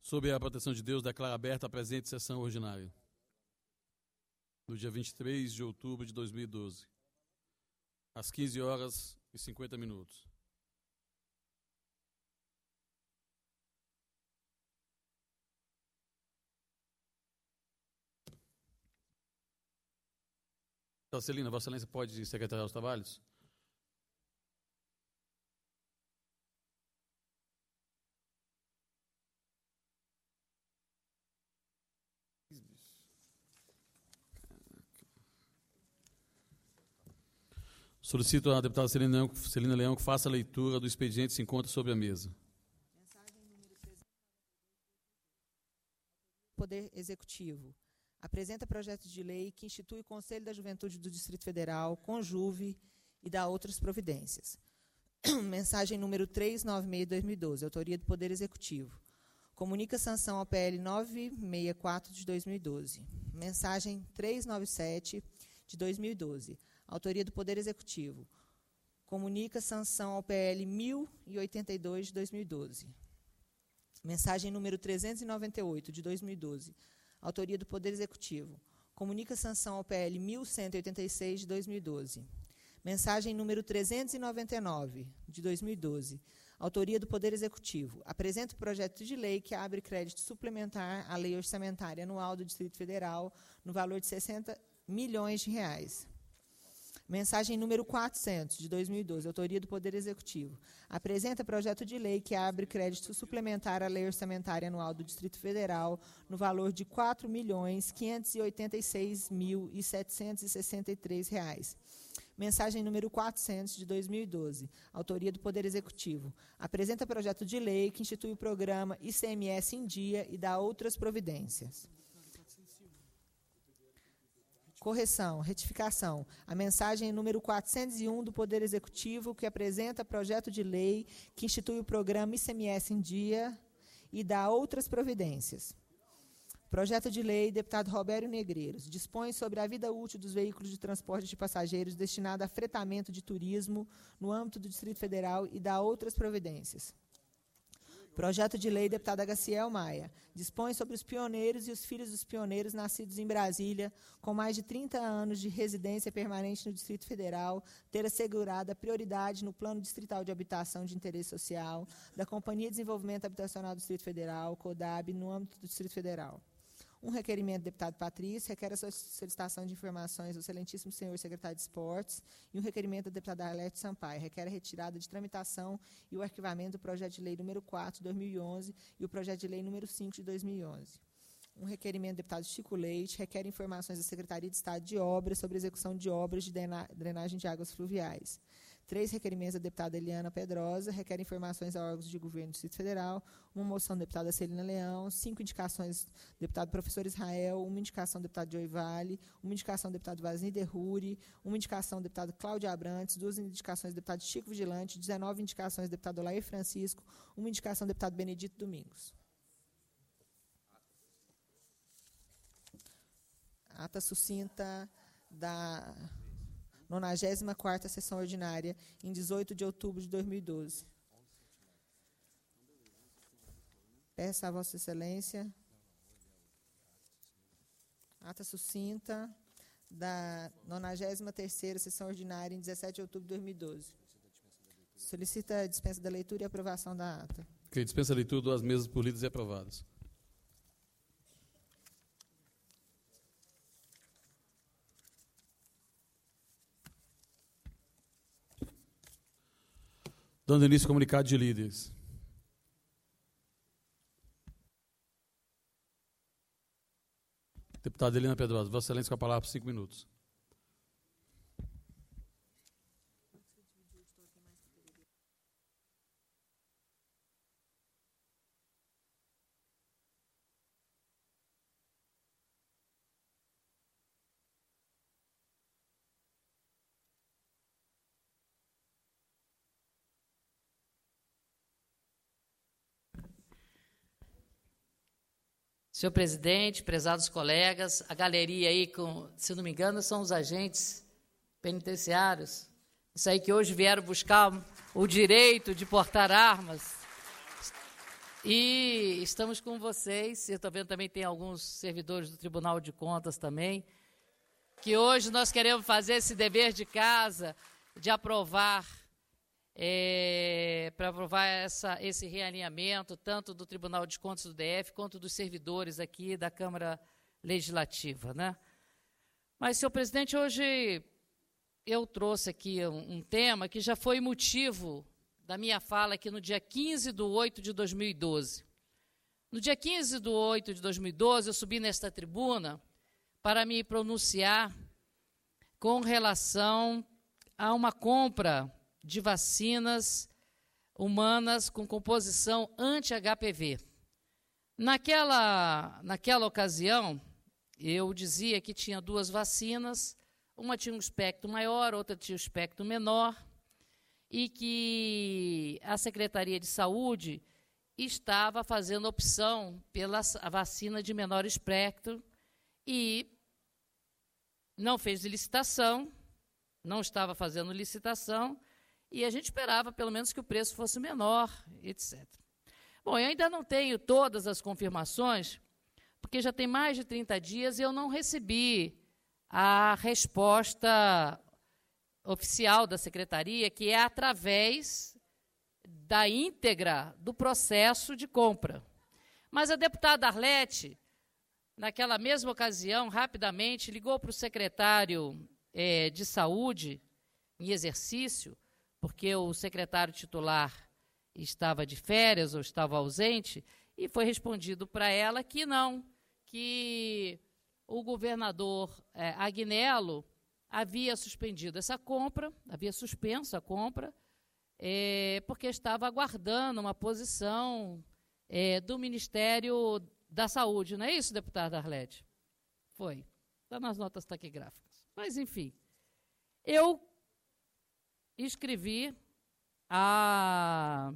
Sob a proteção de Deus, declaro aberta a presente sessão ordinária, no dia 23 de outubro de 2012, às 15h50. Celina, Vossa Excelência pode secretariar os trabalhos? Solicito à deputada Celina Leão que faça a leitura do expediente que se encontra sobre a mesa. Poder Executivo. Apresenta projeto de lei que institui o Conselho da Juventude do Distrito Federal, CONJUVE, e dá outras providências. Mensagem número 396/2012, autoria do Poder Executivo. Comunica sanção ao PL 964 de 2012. Mensagem 397 de 2012, autoria do Poder Executivo. Comunica sanção ao PL 1082 de 2012. Mensagem número 398 de 2012, autoria do Poder Executivo. Comunica sanção ao PL 1186 de 2012. Mensagem número 399 de 2012, autoria do Poder Executivo. Apresenta o projeto de lei que abre crédito suplementar à Lei Orçamentária Anual do Distrito Federal no valor de R$60 milhões. Mensagem número 400, de 2012, autoria do Poder Executivo. Apresenta projeto de lei que abre crédito suplementar à Lei Orçamentária Anual do Distrito Federal no valor de R$4.586.763. Mensagem número 400, de 2012, autoria do Poder Executivo. Apresenta projeto de lei que institui o programa ICMS em Dia e dá outras providências. Correção, retificação. A mensagem número 401 do Poder Executivo, que apresenta projeto de lei que institui o programa ICMS em Dia e dá outras providências. Projeto de lei, deputado Roberto Negreiros, dispõe sobre a vida útil dos veículos de transporte de passageiros destinado a fretamento de turismo no âmbito do Distrito Federal e dá outras providências. Projeto de lei, deputada Gaciel Maia, dispõe sobre os pioneiros e os filhos dos pioneiros nascidos em Brasília, com mais de 30 anos de residência permanente no Distrito Federal, ter assegurada prioridade no Plano Distrital de Habitação de Interesse Social da Companhia de Desenvolvimento Habitacional do Distrito Federal, CODAB, no âmbito do Distrito Federal. Um requerimento do deputado Patrício requer a solicitação de informações do excelentíssimo senhor secretário de Esportes e um requerimento da deputada Arlete Sampaio requer a retirada de tramitação e o arquivamento do projeto de lei número 4 de 2011 e o projeto de lei número 5 de 2011. Um requerimento do deputado Chico Leite requer informações da Secretaria de Estado de Obras sobre execução de obras de drenagem de águas fluviais. 3 requerimentos da deputada Eliana Pedrosa requerem informações a órgãos de governo do Distrito Federal, uma moção da deputada Celina Leão, 5 indicações do deputado professor Israel, uma indicação do deputado Joey Vale, uma indicação do deputado Vasni Derruri, uma indicação do deputado Cláudio Abrantes, 2 indicações do deputado Chico Vigilante, 19 indicações do deputado Olair Francisco, uma indicação do deputado Benedito Domingos. Ata sucinta da 94ª sessão ordinária, em 18 de outubro de 2012. Peço a Vossa Excelência. Ata sucinta da 93ª sessão ordinária, em 17 de outubro de 2012. Solicita a dispensa da leitura e aprovação da ata. Ok, dispensa a leitura, 2 mesas por lidas e aprovadas. Dando início ao comunicado de líderes. Deputada Eliana Pedrosa, Vossa Excelência com a palavra por 5 minutos. Senhor presidente, prezados colegas, a galeria aí, se não me engano, são os agentes penitenciários. Isso aí que hoje vieram buscar o direito de portar armas. E estamos com vocês, eu estou vendo também tem alguns servidores do Tribunal de Contas também, que hoje nós queremos fazer esse dever de casa, de aprovar, para aprovar esse realinhamento, tanto do Tribunal de Contas do DF, quanto dos servidores aqui da Câmara Legislativa, né? Mas, senhor presidente, hoje eu trouxe aqui um tema que já foi motivo da minha fala aqui no dia 15/8 de 2012. No dia 15/8 de 2012, eu subi nesta tribuna para me pronunciar com relação a uma compra de vacinas humanas com composição anti-HPV. Naquela ocasião, eu dizia que tinha duas vacinas, uma tinha um espectro maior, outra tinha um espectro menor, e que a Secretaria de Saúde estava fazendo opção pela vacina de menor espectro e não fez licitação, não estava fazendo licitação, e a gente esperava, pelo menos, que o preço fosse menor, etc. Bom, eu ainda não tenho todas as confirmações, porque já tem mais de 30 dias e eu não recebi a resposta oficial da Secretaria, que é através da íntegra do processo de compra. Mas a deputada Arlete, naquela mesma ocasião, rapidamente, ligou para o secretário de Saúde, em exercício, porque o secretário titular estava de férias ou estava ausente, e foi respondido para ela que não, que o governador Agnello havia suspendido essa compra, havia suspenso a compra, porque estava aguardando uma posição do Ministério da Saúde. Não é isso, deputada Arlete? Foi. Está nas notas taquigráficas. Mas, enfim, eu escrevi a...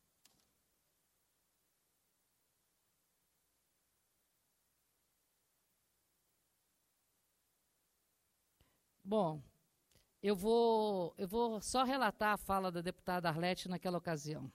Bom, eu vou só relatar a fala da deputada Arlete naquela ocasião.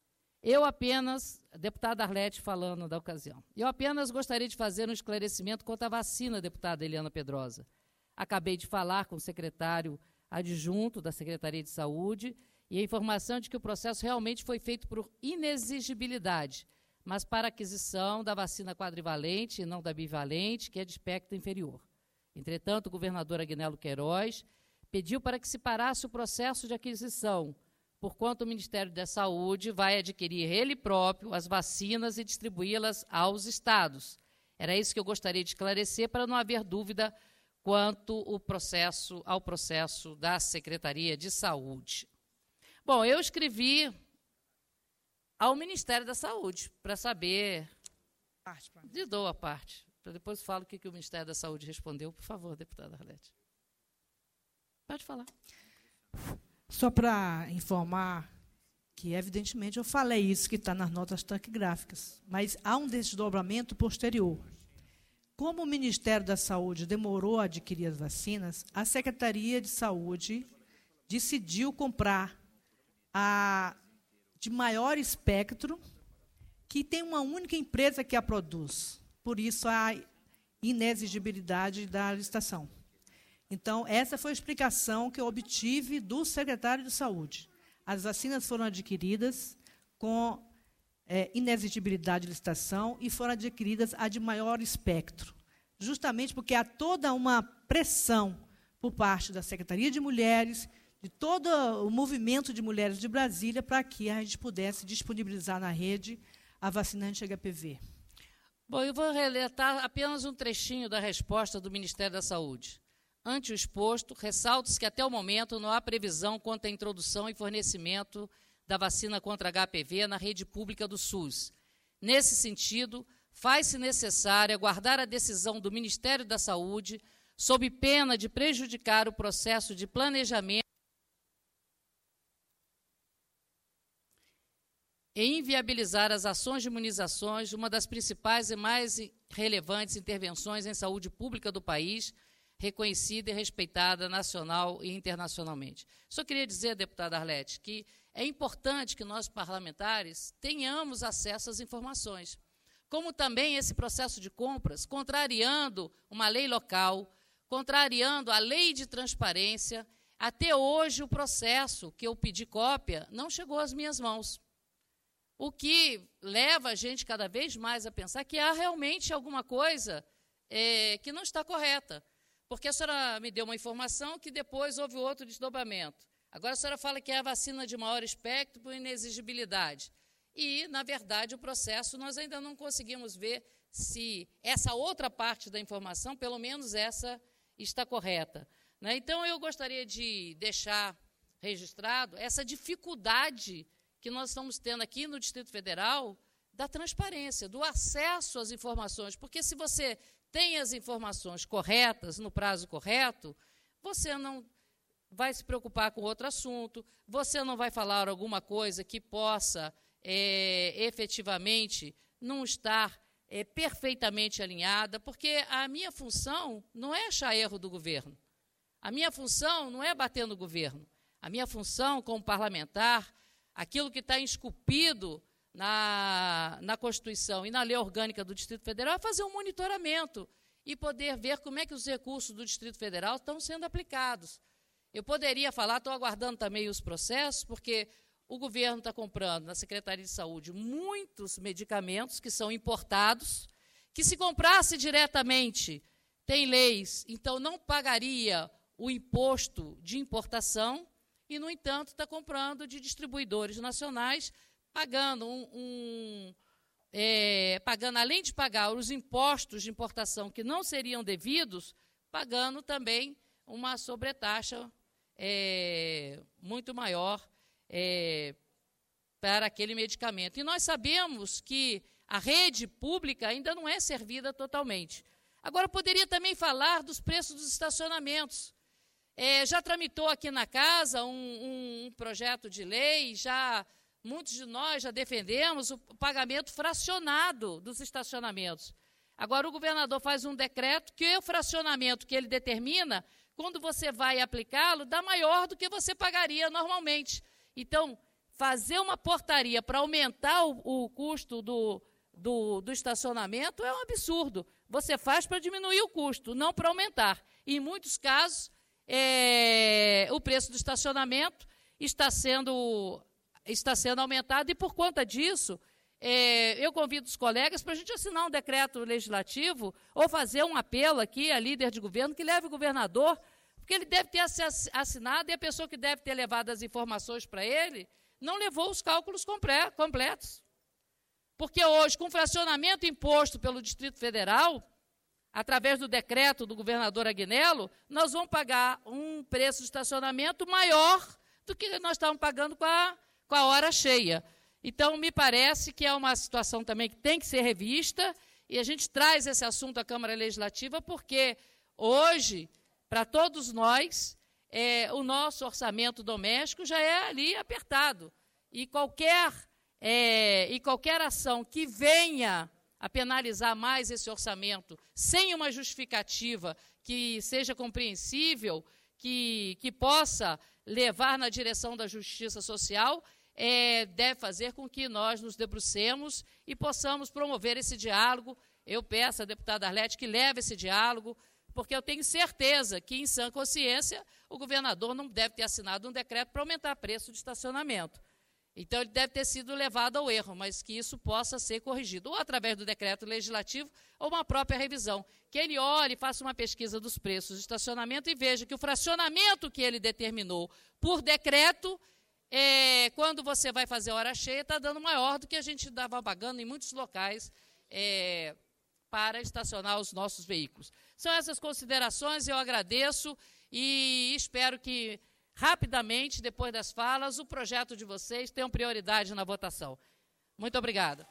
Deputada Arlete falando da ocasião, eu apenas gostaria de fazer um esclarecimento quanto à vacina, deputada Eliana Pedrosa. Acabei de falar com o secretário adjunto da Secretaria de Saúde e a informação de que o processo realmente foi feito por inexigibilidade, mas para aquisição da vacina quadrivalente e não da bivalente, que é de espectro inferior. Entretanto, o governador Agnello Queiroz pediu para que se parasse o processo de aquisição, porquanto o Ministério da Saúde vai adquirir ele próprio as vacinas e distribuí-las aos estados. Era isso que eu gostaria de esclarecer, para não haver dúvida quanto ao processo da Secretaria de Saúde. Bom, eu escrevi ao Ministério da Saúde para saber... Dou a parte. Depois falo o que o Ministério da Saúde respondeu. Por favor, deputada Arlete. Pode falar. Só para informar que, evidentemente, eu falei isso que está nas notas taquigráficas, mas há um desdobramento posterior. Como o Ministério da Saúde demorou a adquirir as vacinas, a Secretaria de Saúde decidiu comprar a de maior espectro, que tem uma única empresa que a produz. Por isso, a inexigibilidade da licitação. Então, essa foi a explicação que eu obtive do secretário de Saúde. As vacinas foram adquiridas com inexigibilidade de licitação e foram adquiridas a de maior espectro, justamente porque há toda uma pressão por parte da Secretaria de Mulheres, de todo o movimento de mulheres de Brasília, para que a gente pudesse disponibilizar na rede a vacina anti-HPV. Bom, eu vou relatar apenas um trechinho da resposta do Ministério da Saúde. Ante o exposto, ressalta-se que até o momento não há previsão quanto à introdução e fornecimento da vacina contra HPV na rede pública do SUS. Nesse sentido, faz-se necessário aguardar a decisão do Ministério da Saúde, sob pena de prejudicar o processo de planejamento e inviabilizar as ações de imunizações, uma das principais e mais relevantes intervenções em saúde pública do país, reconhecida e respeitada nacional e internacionalmente. Só queria dizer, deputada Arlete, que é importante que nós, parlamentares, tenhamos acesso às informações, como também esse processo de compras, contrariando uma lei local, contrariando a lei de transparência. Até hoje, o processo que eu pedi cópia não chegou às minhas mãos, o que leva a gente cada vez mais a pensar que há realmente alguma coisa que não está correta, porque a senhora me deu uma informação que depois houve outro desdobramento. Agora a senhora fala que é a vacina de maior espectro por inexigibilidade. E, na verdade, o processo nós ainda não conseguimos ver se essa outra parte da informação, pelo menos essa, está correta. Né? Então, eu gostaria de deixar registrado essa dificuldade que nós estamos tendo aqui no Distrito Federal da transparência, do acesso às informações, porque se você tem as informações corretas, no prazo correto, você não vai se preocupar com outro assunto, você não vai falar alguma coisa que possa efetivamente não estar perfeitamente alinhada, porque a minha função não é achar erro do governo, a minha função não é bater no governo, a minha função como parlamentar, aquilo que está esculpido na Constituição e na Lei Orgânica do Distrito Federal é fazer um monitoramento e poder ver como é que os recursos do Distrito Federal estão sendo aplicados. Eu poderia falar, estou aguardando também os processos, porque o governo está comprando na Secretaria de Saúde muitos medicamentos que são importados, que se comprasse diretamente, tem leis, então não pagaria o imposto de importação e, no entanto, está comprando de distribuidores nacionais, pagando pagando, além de pagar os impostos de importação que não seriam devidos, pagando também uma sobretaxa muito maior para aquele medicamento. E nós sabemos que a rede pública ainda não é servida totalmente. Agora, poderia também falar dos preços dos estacionamentos. Já tramitou aqui na casa um projeto de lei, muitos de nós já defendemos o pagamento fracionado dos estacionamentos. Agora, o governador faz um decreto que o fracionamento que ele determina, quando você vai aplicá-lo, dá maior do que você pagaria normalmente. Então, fazer uma portaria para aumentar o custo do estacionamento é um absurdo. Você faz para diminuir o custo, não para aumentar. E, em muitos casos, o preço do estacionamento está sendo aumentado e, por conta disso, eu convido os colegas para a gente assinar um decreto legislativo ou fazer um apelo aqui a líder de governo que leve o governador, porque ele deve ter assinado e a pessoa que deve ter levado as informações para ele não levou os cálculos completos. Porque hoje, com fracionamento imposto pelo Distrito Federal, através do decreto do governador Agnello, nós vamos pagar um preço de estacionamento maior do que nós estávamos pagando com a hora cheia. Então, me parece que é uma situação também que tem que ser revista, e a gente traz esse assunto à Câmara Legislativa, porque hoje, para todos nós, o nosso orçamento doméstico já é ali apertado. E qualquer ação que venha a penalizar mais esse orçamento, sem uma justificativa que seja compreensível, que possa levar na direção da justiça social, deve fazer com que nós nos debrucemos e possamos promover esse diálogo. Eu peço à deputada Arlete que leve esse diálogo, porque eu tenho certeza que, em sã consciência, o governador não deve ter assinado um decreto para aumentar o preço de estacionamento. Então, ele deve ter sido levado ao erro, mas que isso possa ser corrigido, ou através do decreto legislativo, ou uma própria revisão. Que ele olhe, faça uma pesquisa dos preços de estacionamento e veja que o fracionamento que ele determinou por decreto, quando você vai fazer hora cheia, está dando maior do que a gente estava pagando em muitos locais para estacionar os nossos veículos. São essas considerações, eu agradeço e espero que, rapidamente, depois das falas, o projeto de vocês tenha prioridade na votação. Muito obrigada.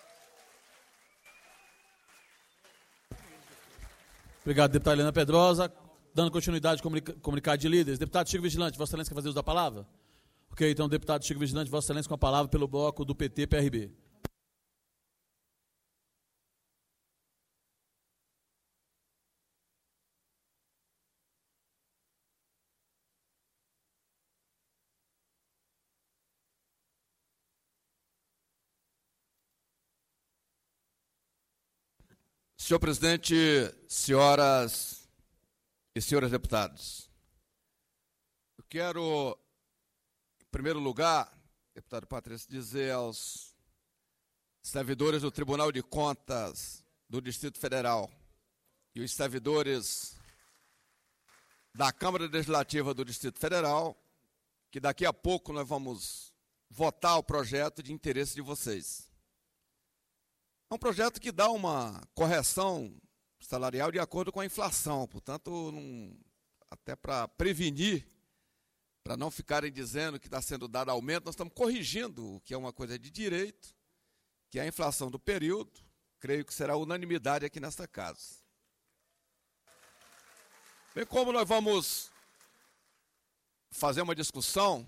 Obrigado, deputada Helena Pedrosa. Dando continuidade ao comunicado de líderes. Deputado Chico Vigilante, Vossa Excelência quer fazer uso da palavra? Ok, então, deputado Chico Vigilante, Vossa Excelência com a palavra pelo bloco do PT-PRB. Senhor presidente, senhoras e senhores deputados, eu quero, em primeiro lugar, deputado Patrício, dizer aos servidores do Tribunal de Contas do Distrito Federal e os servidores da Câmara Legislativa do Distrito Federal que daqui a pouco nós vamos votar o projeto de interesse de vocês. É um projeto que dá uma correção salarial de acordo com a inflação, portanto, até para prevenir, para não ficarem dizendo que está sendo dado aumento, nós estamos corrigindo o que é uma coisa de direito, que é a inflação do período, creio que será unanimidade aqui nesta casa. Bem como nós vamos fazer uma discussão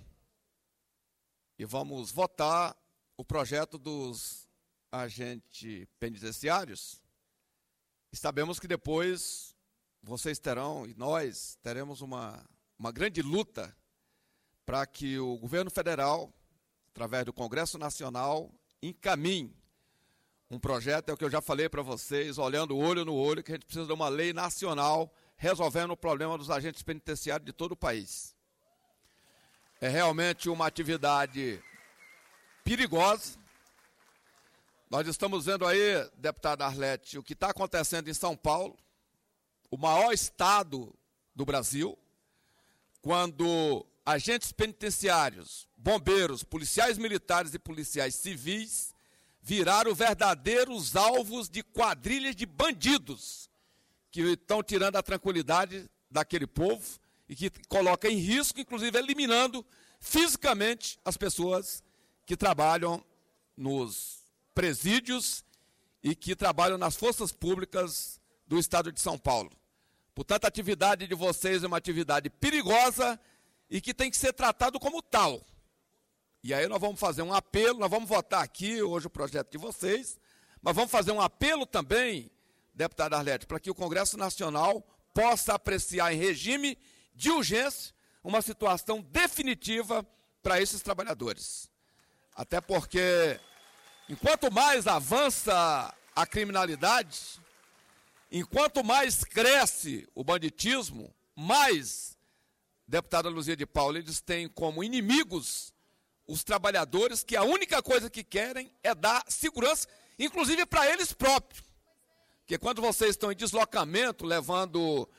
e vamos votar o projeto dos agentes penitenciários, e sabemos que depois vocês terão, e nós teremos uma grande luta para que o governo federal, através do Congresso Nacional, encaminhe um projeto, é o que eu já falei para vocês, olhando olho no olho, que a gente precisa de uma lei nacional resolvendo o problema dos agentes penitenciários de todo o país. É realmente uma atividade perigosa. Nós estamos vendo aí, deputada Arlete, o que está acontecendo em São Paulo, o maior estado do Brasil, quando agentes penitenciários, bombeiros, policiais militares e policiais civis viraram verdadeiros alvos de quadrilhas de bandidos que estão tirando a tranquilidade daquele povo e que coloca em risco, inclusive eliminando fisicamente as pessoas que trabalham nos presídios e que trabalham nas forças públicas do estado de São Paulo. Portanto, a atividade de vocês é uma atividade perigosa e que tem que ser tratado como tal. E aí nós vamos fazer um apelo, nós vamos votar aqui hoje o projeto de vocês, mas vamos fazer um apelo também, deputada Arlete, para que o Congresso Nacional possa apreciar em regime de urgência uma situação definitiva para esses trabalhadores. Até porque, enquanto mais avança a criminalidade, enquanto mais cresce o banditismo, mais, deputada Luzia de Paula, eles têm como inimigos os trabalhadores que a única coisa que querem é dar segurança, inclusive para eles próprios. Porque quando vocês estão em deslocamento, levando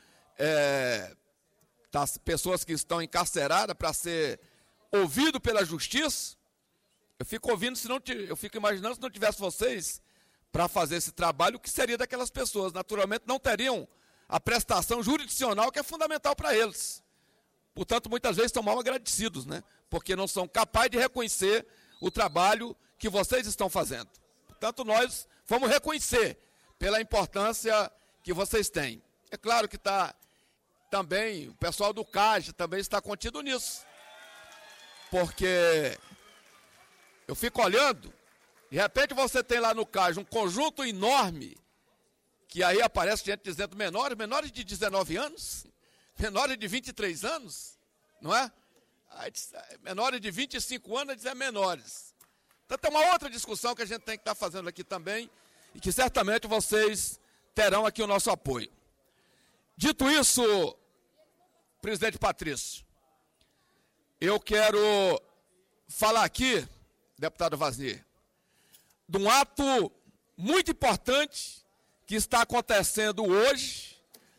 das pessoas que estão encarceradas para ser ouvido pela justiça, eu fico imaginando se não tivesse vocês para fazer esse trabalho, o que seria daquelas pessoas? Naturalmente não teriam a prestação jurisdicional que é fundamental para eles. Portanto, muitas vezes estão mal agradecidos, né? Porque não são capazes de reconhecer o trabalho que vocês estão fazendo. Portanto, nós vamos reconhecer pela importância que vocês têm. É claro que está também, o pessoal do CAG também está contido nisso. Porque eu fico olhando, de repente você tem lá no CAG um conjunto enorme, que aí aparece gente dizendo menores de 19 anos, menores de 23 anos, não é? Aí, menores de 25 anos, dizer menores. Então tem uma outra discussão que a gente tem que estar fazendo aqui também, e que certamente vocês terão aqui o nosso apoio. Dito isso, presidente Patrício, eu quero falar aqui, deputado Vasnir, de um ato muito importante que está acontecendo hoje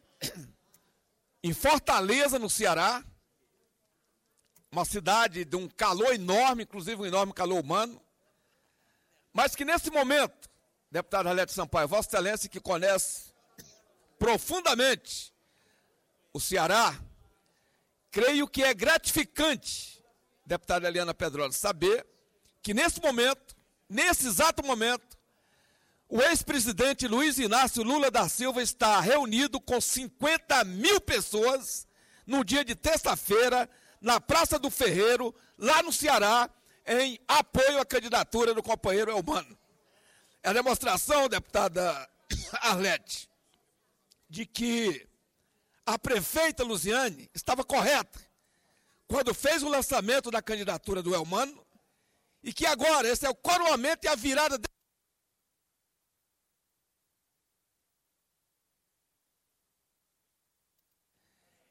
em Fortaleza, no Ceará, uma cidade de um calor enorme, inclusive um enorme calor humano, mas que nesse momento, deputado Arlete Sampaio, Vossa Excelência, que conhece profundamente o Ceará, creio que é gratificante, deputada Eliana Pedrosa, saber que nesse exato momento, o ex-presidente Luiz Inácio Lula da Silva está reunido com 50 mil pessoas no dia de terça-feira, na Praça do Ferreiro, lá no Ceará, em apoio à candidatura do companheiro Elmano. É a demonstração, deputada Arlete, de que a prefeita Luziane estava correta quando fez o lançamento da candidatura do Elmano, e que agora esse é o coroamento e a virada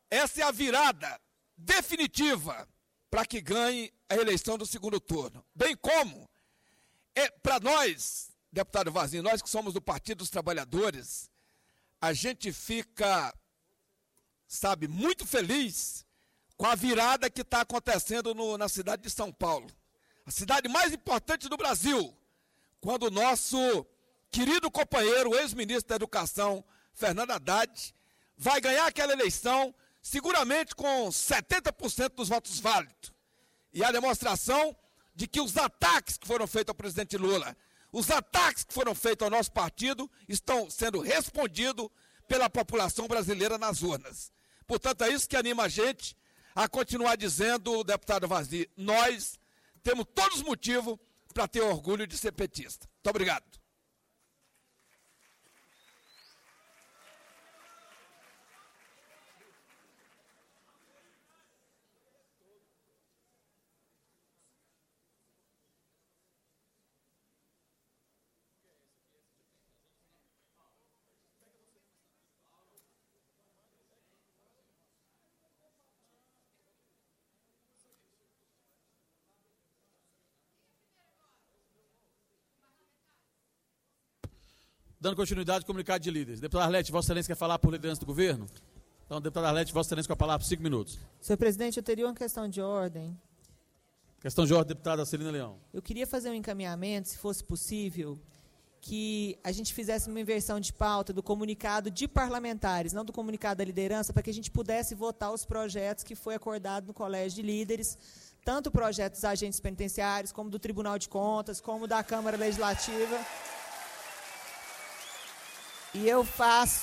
essa é a virada definitiva para que ganhe a eleição do segundo turno. Bem como, para nós, deputado Vazinho, nós que somos do Partido dos Trabalhadores, a gente fica, muito feliz com a virada que está acontecendo na cidade de São Paulo, a cidade mais importante do Brasil, quando o nosso querido companheiro, ex-ministro da Educação, Fernando Haddad, vai ganhar aquela eleição, seguramente com 70% dos votos válidos. E a demonstração de que os ataques que foram feitos ao presidente Lula, os ataques que foram feitos ao nosso partido, estão sendo respondidos pela população brasileira nas urnas. Portanto, é isso que anima a gente a continuar dizendo, deputado Vazinho, nós temos todos os motivos para ter orgulho de ser petista. Muito obrigado. Dando continuidade ao comunicado de líderes. Deputada Arlete, Vossa Excelência quer falar por liderança do governo? Então, deputada Arlete, Vossa Excelência com a palavra por 5 minutos. Senhor presidente, eu teria uma questão de ordem. Questão de ordem, deputada Celina Leão. Eu queria fazer um encaminhamento, se fosse possível, que a gente fizesse uma inversão de pauta do comunicado de parlamentares, não do comunicado da liderança, para que a gente pudesse votar os projetos que foi acordado no Colégio de Líderes, tanto o projeto dos agentes penitenciários, como do Tribunal de Contas, como da Câmara Legislativa. E eu faço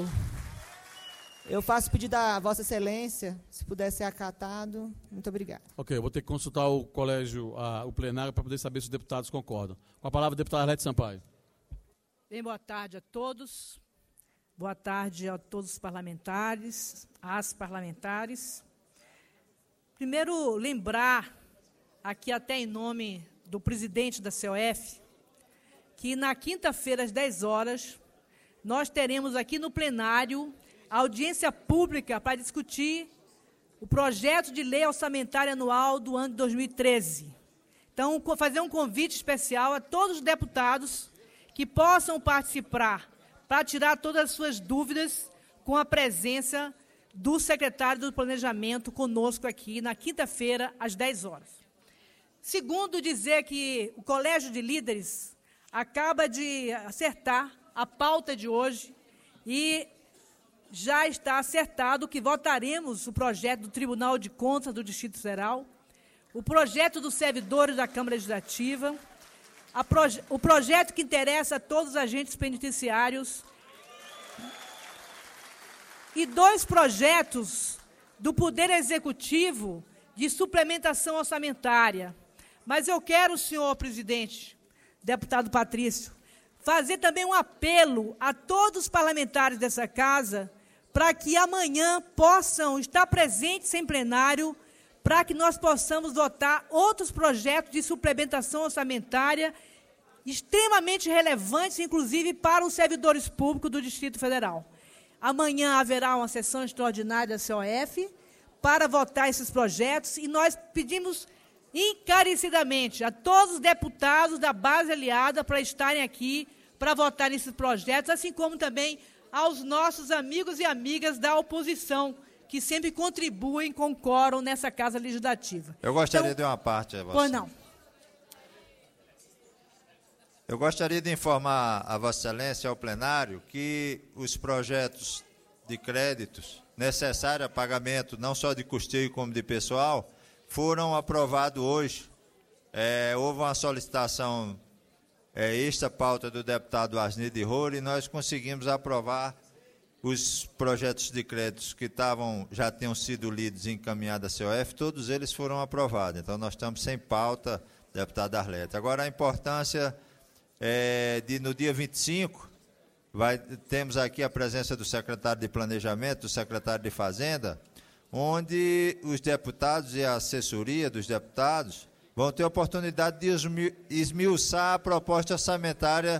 pedido à Vossa Excelência, se puder ser acatado. Muito obrigada. Ok, eu vou ter que consultar o colégio, o plenário, para poder saber se os deputados concordam. Com a palavra, a deputada Arlete Sampaio. Bem, boa tarde a todos. Boa tarde a todos os parlamentares, às parlamentares. Primeiro, lembrar, aqui até em nome do presidente da COF, que na quinta-feira, às 10 horas, nós teremos aqui no plenário a audiência pública para discutir o projeto de lei orçamentária anual do ano de 2013. Então, fazer um convite especial a todos os deputados que possam participar para tirar todas as suas dúvidas com a presença do secretário do Planejamento conosco aqui na quinta-feira, às 10 horas. Segundo, dizer que o Colégio de Líderes acaba de acertar a pauta de hoje e já está acertado que votaremos o projeto do Tribunal de Contas do Distrito Federal, o projeto dos servidores da Câmara Legislativa, o projeto que interessa a todos os agentes penitenciários e 2 projetos do Poder Executivo de suplementação orçamentária. Mas eu quero, senhor presidente, deputado Patrício, fazer também um apelo a todos os parlamentares dessa casa para que amanhã possam estar presentes em plenário para que nós possamos votar outros projetos de suplementação orçamentária extremamente relevantes, inclusive para os servidores públicos do Distrito Federal. Amanhã haverá uma sessão extraordinária da COF para votar esses projetos e nós pedimos encarecidamente a todos os deputados da base aliada para estarem aqui para votar nesses projetos, assim como também aos nossos amigos e amigas da oposição, que sempre contribuem com o quórum nessa Casa Legislativa. Eu gostaria de uma parte. Pois não. Eu gostaria de informar a Vossa Excelência, ao plenário, que os projetos de créditos necessários a pagamento, não só de custeio como de pessoal, foram aprovados hoje. Houve uma solicitação esta pauta do deputado Asnir de Roure, e nós conseguimos aprovar os projetos de créditos que já tinham sido lidos e encaminhados à COF, todos eles foram aprovados. Então, nós estamos sem pauta, deputado Arlete. Agora, a importância no dia 25, temos aqui a presença do secretário de Planejamento, do secretário de Fazenda, onde os deputados e a assessoria dos deputados vão ter a oportunidade de esmiuçar a proposta orçamentária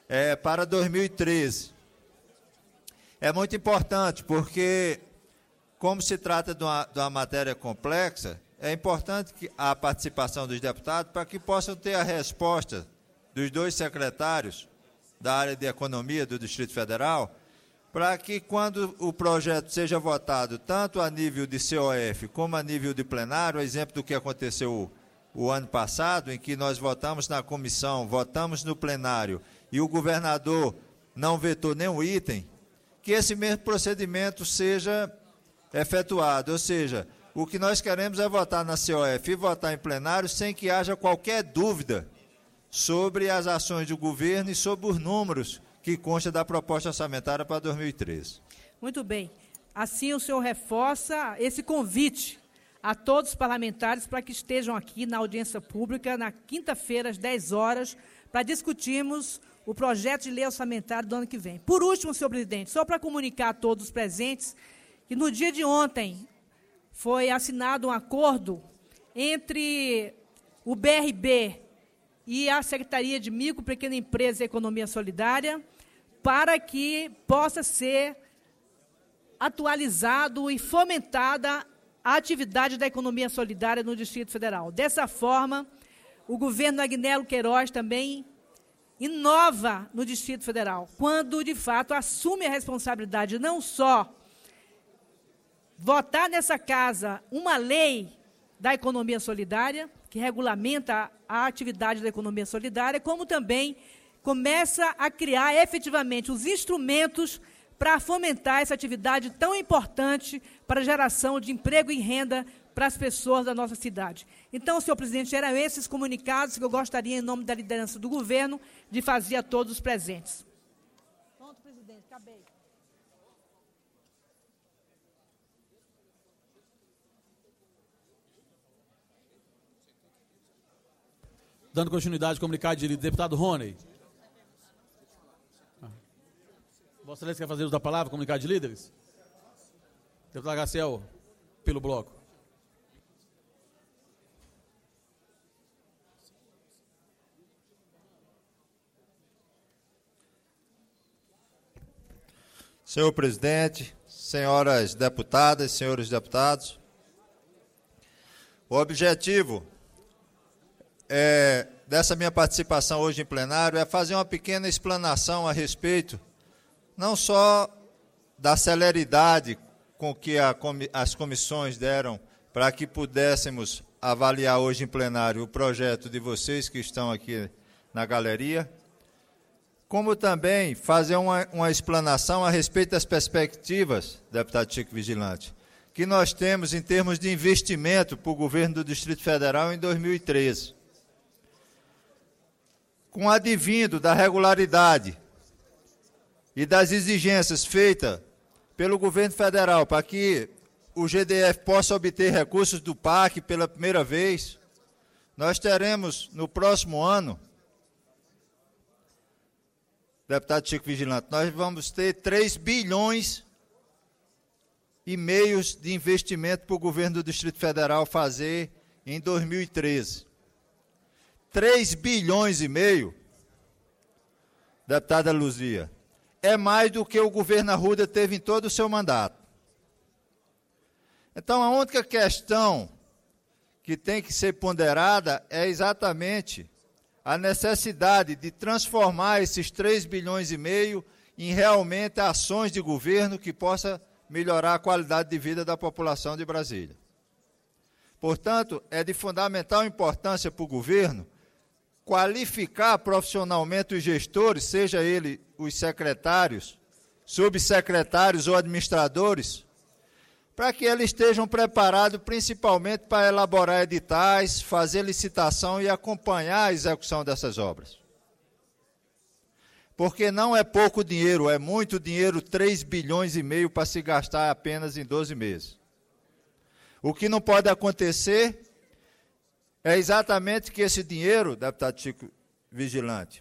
para 2013. É muito importante, porque como se trata de uma matéria complexa, é importante a participação dos deputados para que possam ter a resposta dos 2 secretários da área de economia do Distrito Federal, para que, quando o projeto seja votado tanto a nível de COF como a nível de plenário, exemplo do que aconteceu o ano passado, em que nós votamos na comissão, votamos no plenário, e o governador não vetou nenhum item, que esse mesmo procedimento seja efetuado. Ou seja, o que nós queremos é votar na COF e votar em plenário sem que haja qualquer dúvida sobre as ações do governo e sobre os números que consta da proposta orçamentária para 2013. Muito bem. Assim, o senhor reforça esse convite a todos os parlamentares para que estejam aqui na audiência pública, na quinta-feira, às 10 horas, para discutirmos o projeto de lei orçamentária do ano que vem. Por último, senhor presidente, só para comunicar a todos os presentes, que no dia de ontem foi assinado um acordo entre o BRB e a Secretaria de Micro, Pequena Empresa e Economia Solidária, para que possa ser atualizado e fomentada a atividade da economia solidária no Distrito Federal. Dessa forma, o governo Agnello Queiroz também inova no Distrito Federal, quando, de fato, assume a responsabilidade não só votar nessa casa uma lei da economia solidária, que regulamenta a atividade da economia solidária, como também começa a criar efetivamente os instrumentos para fomentar essa atividade tão importante para a geração de emprego e renda para as pessoas da nossa cidade. Então, senhor presidente, eram esses comunicados que eu gostaria, em nome da liderança do governo, de fazer a todos os presentes. Pronto, presidente, acabei. Dando continuidade ao comunicado de deputado Rony. Vossa Excelência quer fazer uso da palavra, comunicado de líderes? Deputado Garcel, pelo bloco. Senhor presidente, senhoras deputadas, senhores deputados, o objetivo dessa minha participação hoje em plenário é fazer uma pequena explanação a respeito não só da celeridade com que as comissões deram para que pudéssemos avaliar hoje em plenário o projeto de vocês que estão aqui na galeria, como também fazer uma explanação a respeito das perspectivas, deputado Chico Vigilante, que nós temos em termos de investimento para o governo do Distrito Federal em 2013. Com o advindo da regularidade e das exigências feitas pelo governo federal para que o GDF possa obter recursos do PAC pela primeira vez, nós teremos no próximo ano, deputado Chico Vigilante, nós vamos ter 3 bilhões e meio de investimento para o governo do Distrito Federal fazer em 2013. 3 bilhões e meio, deputada Luzia, é mais do que o governo Arruda teve em todo o seu mandato. Então, a única questão que tem que ser ponderada é exatamente a necessidade de transformar esses 3 bilhões e meio em realmente ações de governo que possa melhorar a qualidade de vida da população de Brasília. Portanto, é de fundamental importância para o governo qualificar profissionalmente os gestores, seja ele os secretários, subsecretários ou administradores, para que eles estejam preparados principalmente para elaborar editais, fazer licitação e acompanhar a execução dessas obras. Porque não é pouco dinheiro, é muito dinheiro, 3 bilhões e meio para se gastar apenas em 12 meses. O que não pode acontecer é exatamente que esse dinheiro, deputado Chico Vigilante,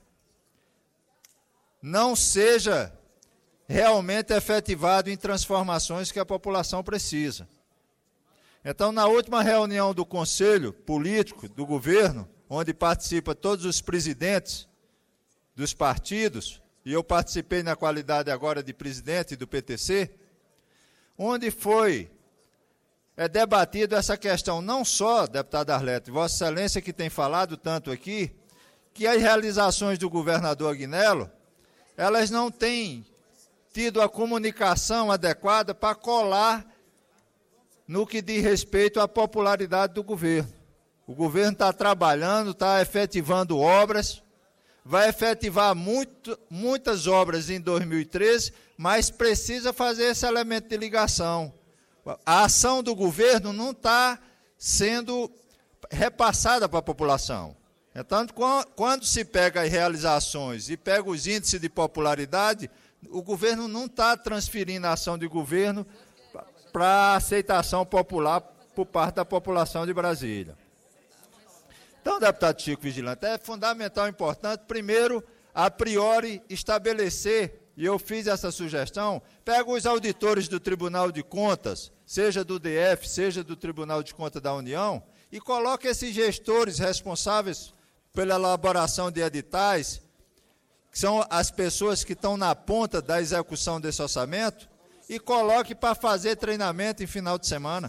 não seja realmente efetivado em transformações que a população precisa. Então, na última reunião do Conselho Político do Governo, onde participam todos os presidentes dos partidos, e eu participei na qualidade agora de presidente do PTC, onde foi é debatido essa questão, não só, deputado Arleto, Vossa Excelência que tem falado tanto aqui, que as realizações do governador Agnello, elas não têm tido a comunicação adequada para colar no que diz respeito à popularidade do governo. O governo está trabalhando, está efetivando obras, vai efetivar muitas obras em 2013, mas precisa fazer esse elemento de ligação. A ação do governo não está sendo repassada para a população. Então, quando se pega as realizações e pega os índices de popularidade, o governo não está transferindo a ação de governo para a aceitação popular por parte da população de Brasília. Então, deputado Chico Vigilante, é fundamental e importante, primeiro, a priori, estabelecer, e eu fiz essa sugestão, pega os auditores do Tribunal de Contas, seja do DF, seja do Tribunal de Contas da União, e coloca esses gestores responsáveis pela elaboração de editais, que são as pessoas que estão na ponta da execução desse orçamento, e coloque para fazer treinamento em final de semana.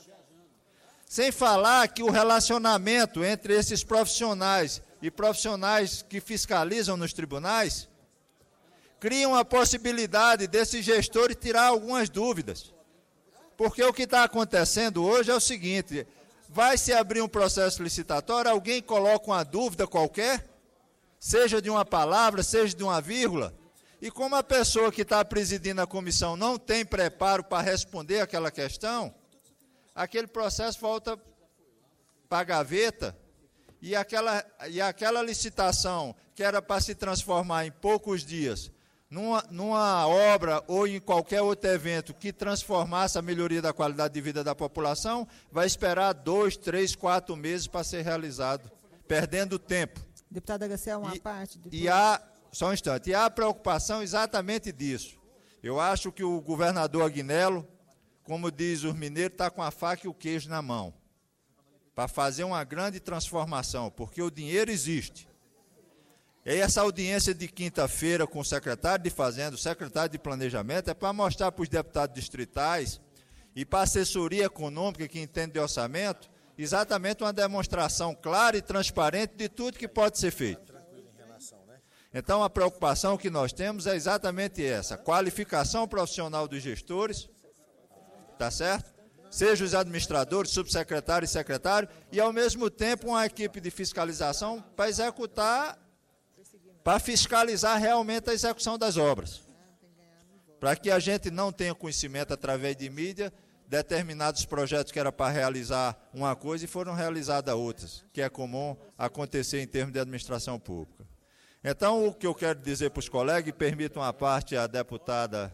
Sem falar que o relacionamento entre esses profissionais e profissionais que fiscalizam nos tribunais criam a possibilidade desses gestores tirar algumas dúvidas. Porque o que está acontecendo hoje é o seguinte, vai se abrir um processo licitatório, alguém coloca uma dúvida qualquer, seja de uma palavra, seja de uma vírgula, e como a pessoa que está presidindo a comissão não tem preparo para responder aquela questão, aquele processo volta para a gaveta e aquela licitação que era para se transformar em poucos dias numa obra ou em qualquer outro evento que transformasse a melhoria da qualidade de vida da população, vai esperar 2, 3, 4 meses para ser realizado, perdendo tempo. Deputada Garcia, uma parte. Só um instante, e há preocupação exatamente disso. Eu acho que o governador Agnello, como diz os mineiros, está com a faca e o queijo na mão, para fazer uma grande transformação, porque o dinheiro existe. E essa audiência de quinta-feira com o secretário de Fazenda, o secretário de Planejamento, é para mostrar para os deputados distritais e para a assessoria econômica que entende de orçamento, exatamente uma demonstração clara e transparente de tudo que pode ser feito. Então, a preocupação que nós temos é exatamente essa, qualificação profissional dos gestores, tá certo? Seja os administradores, subsecretário e secretário, e ao mesmo tempo uma equipe de fiscalização para executar, para fiscalizar realmente a execução das obras. Para que a gente não tenha conhecimento através de mídia, determinados projetos que era para realizar uma coisa e foram realizadas outras, que é comum acontecer em termos de administração pública. Então, o que eu quero dizer para os colegas, e permitam a parte a deputada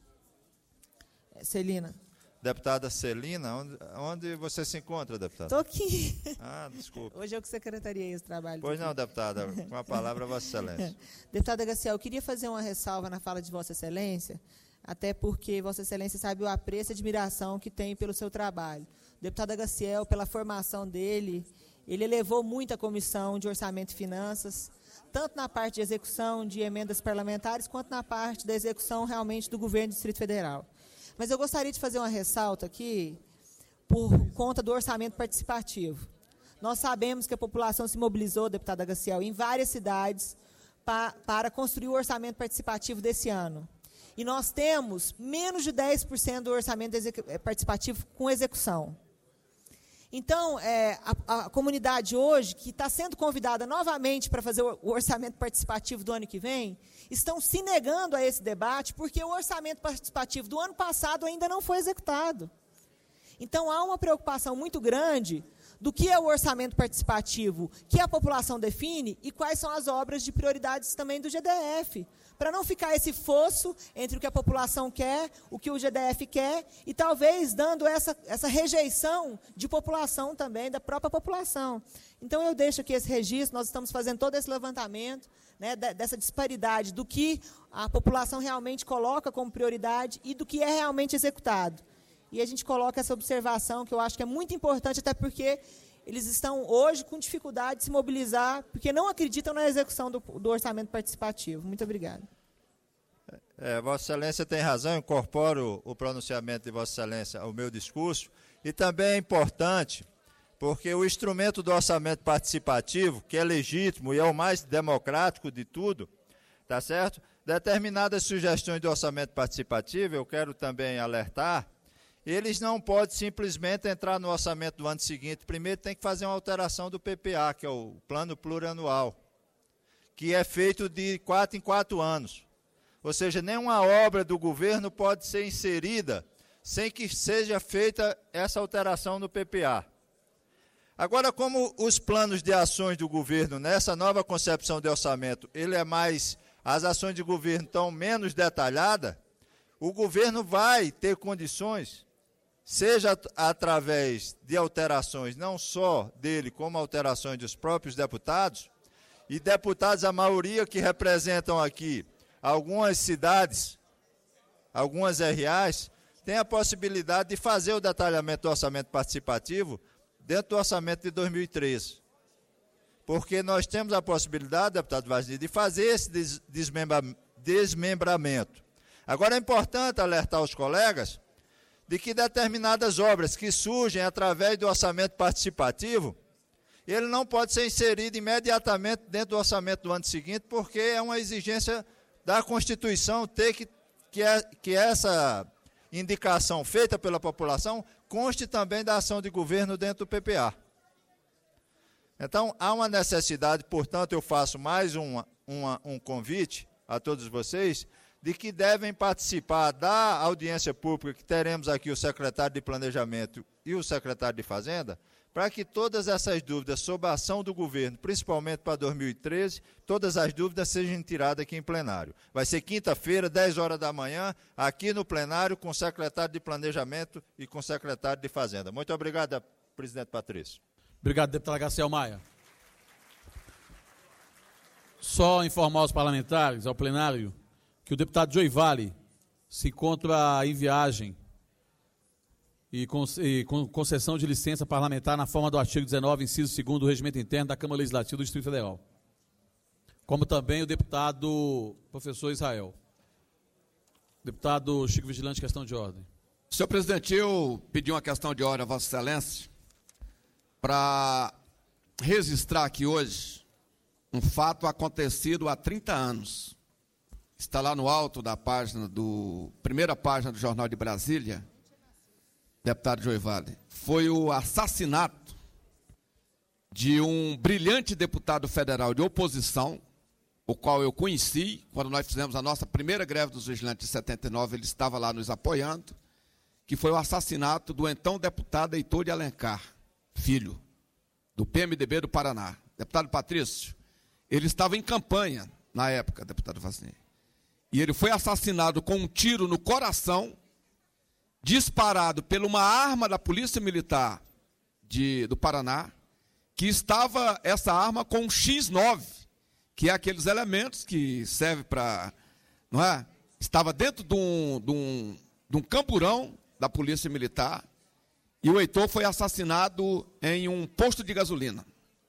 Celina. Deputada Celina, onde você se encontra, deputada? Estou aqui. Ah, desculpa. Hoje eu que secretariei esse trabalho. Pois não, deputada, com a palavra, Vossa Excelência. Deputada Garcia, eu queria fazer uma ressalva na fala de Vossa Excelência, até porque Vossa Excelência sabe o apreço e admiração que tem pelo seu trabalho. O deputado Gaciel, pela formação dele, ele elevou muito a Comissão de Orçamento e Finanças, tanto na parte de execução de emendas parlamentares, quanto na parte da execução realmente do governo do Distrito Federal. Mas eu gostaria de fazer uma ressalta aqui, por conta do orçamento participativo. Nós sabemos que a população se mobilizou, deputada Gaciel, em várias cidades para construir o orçamento participativo desse ano. E nós temos menos de 10% do orçamento participativo com execução. Então, a comunidade hoje, que está sendo convidada novamente para fazer o orçamento participativo do ano que vem, estão se negando a esse debate, porque o orçamento participativo do ano passado ainda não foi executado. Então, há uma preocupação muito grande do que é o orçamento participativo que a população define e quais são as obras de prioridades também do GDF, para não ficar esse fosso entre o que a população quer, o que o GDF quer, e talvez dando essa rejeição de população também, da própria população. Então, eu deixo aqui esse registro, nós estamos fazendo todo esse levantamento, né, dessa disparidade do que a população realmente coloca como prioridade e do que é realmente executado. E a gente coloca essa observação, que eu acho que é muito importante, até porque eles estão hoje com dificuldade de se mobilizar, porque não acreditam na execução do orçamento participativo. Muito obrigada. Vossa Excelência tem razão, incorporo o pronunciamento de Vossa Excelência ao meu discurso, E também é importante, porque o instrumento do orçamento participativo, que é legítimo e é o mais democrático de tudo, tá certo? Determinadas sugestões do orçamento participativo, eu quero também alertar, eles não podem simplesmente entrar no orçamento do ano seguinte. Primeiro tem que fazer uma alteração do PPA, que é o Plano Plurianual, que é feito de 4 em 4 anos. Ou seja, nenhuma obra do governo pode ser inserida sem que seja feita essa alteração no PPA. Agora, como os planos de ações do governo, nessa nova concepção de orçamento, as ações de governo estão menos detalhadas, o governo vai ter condições, seja através de alterações, não só dele, como alterações dos próprios deputados, e deputados, a maioria que representam aqui algumas cidades, algumas RAs, tem a possibilidade de fazer o detalhamento do orçamento participativo dentro do orçamento de 2013. Porque nós temos a possibilidade, deputado Vazir, de fazer esse desmembramento. Agora é importante alertar os colegas de que determinadas obras que surgem através do orçamento participativo, ele não pode ser inserido imediatamente dentro do orçamento do ano seguinte, porque é uma exigência da Constituição ter que essa indicação feita pela população conste também da ação de governo dentro do PPA. Então, há uma necessidade, portanto, eu faço mais um convite a todos vocês, de que devem participar da audiência pública, que teremos aqui o secretário de Planejamento e o secretário de Fazenda, para que todas essas dúvidas sobre a ação do governo, principalmente para 2013, todas as dúvidas sejam tiradas aqui em plenário. Vai ser quinta-feira, 10 horas da manhã, aqui no plenário, com o secretário de Planejamento e com o secretário de Fazenda. Muito obrigado, presidente Patrício. Obrigado, deputado Garcel Maia. Só informar os parlamentares, ao plenário, que o deputado Joey Vale se encontra em viagem e com concessão de licença parlamentar na forma do artigo 19, inciso 2º do Regimento Interno da Câmara Legislativa do Distrito Federal. Como também o deputado professor Israel. Deputado Chico Vigilante, questão de ordem. Senhor presidente, eu pedi uma questão de ordem a Vossa Excelência para registrar aqui hoje um fato acontecido há 30 anos. Está lá no alto da primeira página do Jornal de Brasília, deputado Joey Vale. Foi o assassinato de um brilhante deputado federal de oposição, o qual eu conheci, quando nós fizemos a nossa primeira greve dos vigilantes de 79, ele estava lá nos apoiando, que foi o assassinato do então deputado Heitor de Alencar, filho, do PMDB do Paraná. Deputado Patrício, ele estava em campanha na época, deputado Vazir. E ele foi assassinado com um tiro no coração, disparado por uma arma da Polícia Militar do Paraná, que estava essa arma com um X9, que é aqueles elementos que servem para, não é? Estava dentro de um camburão da Polícia Militar, e o Heitor foi assassinado em um posto de gasolina.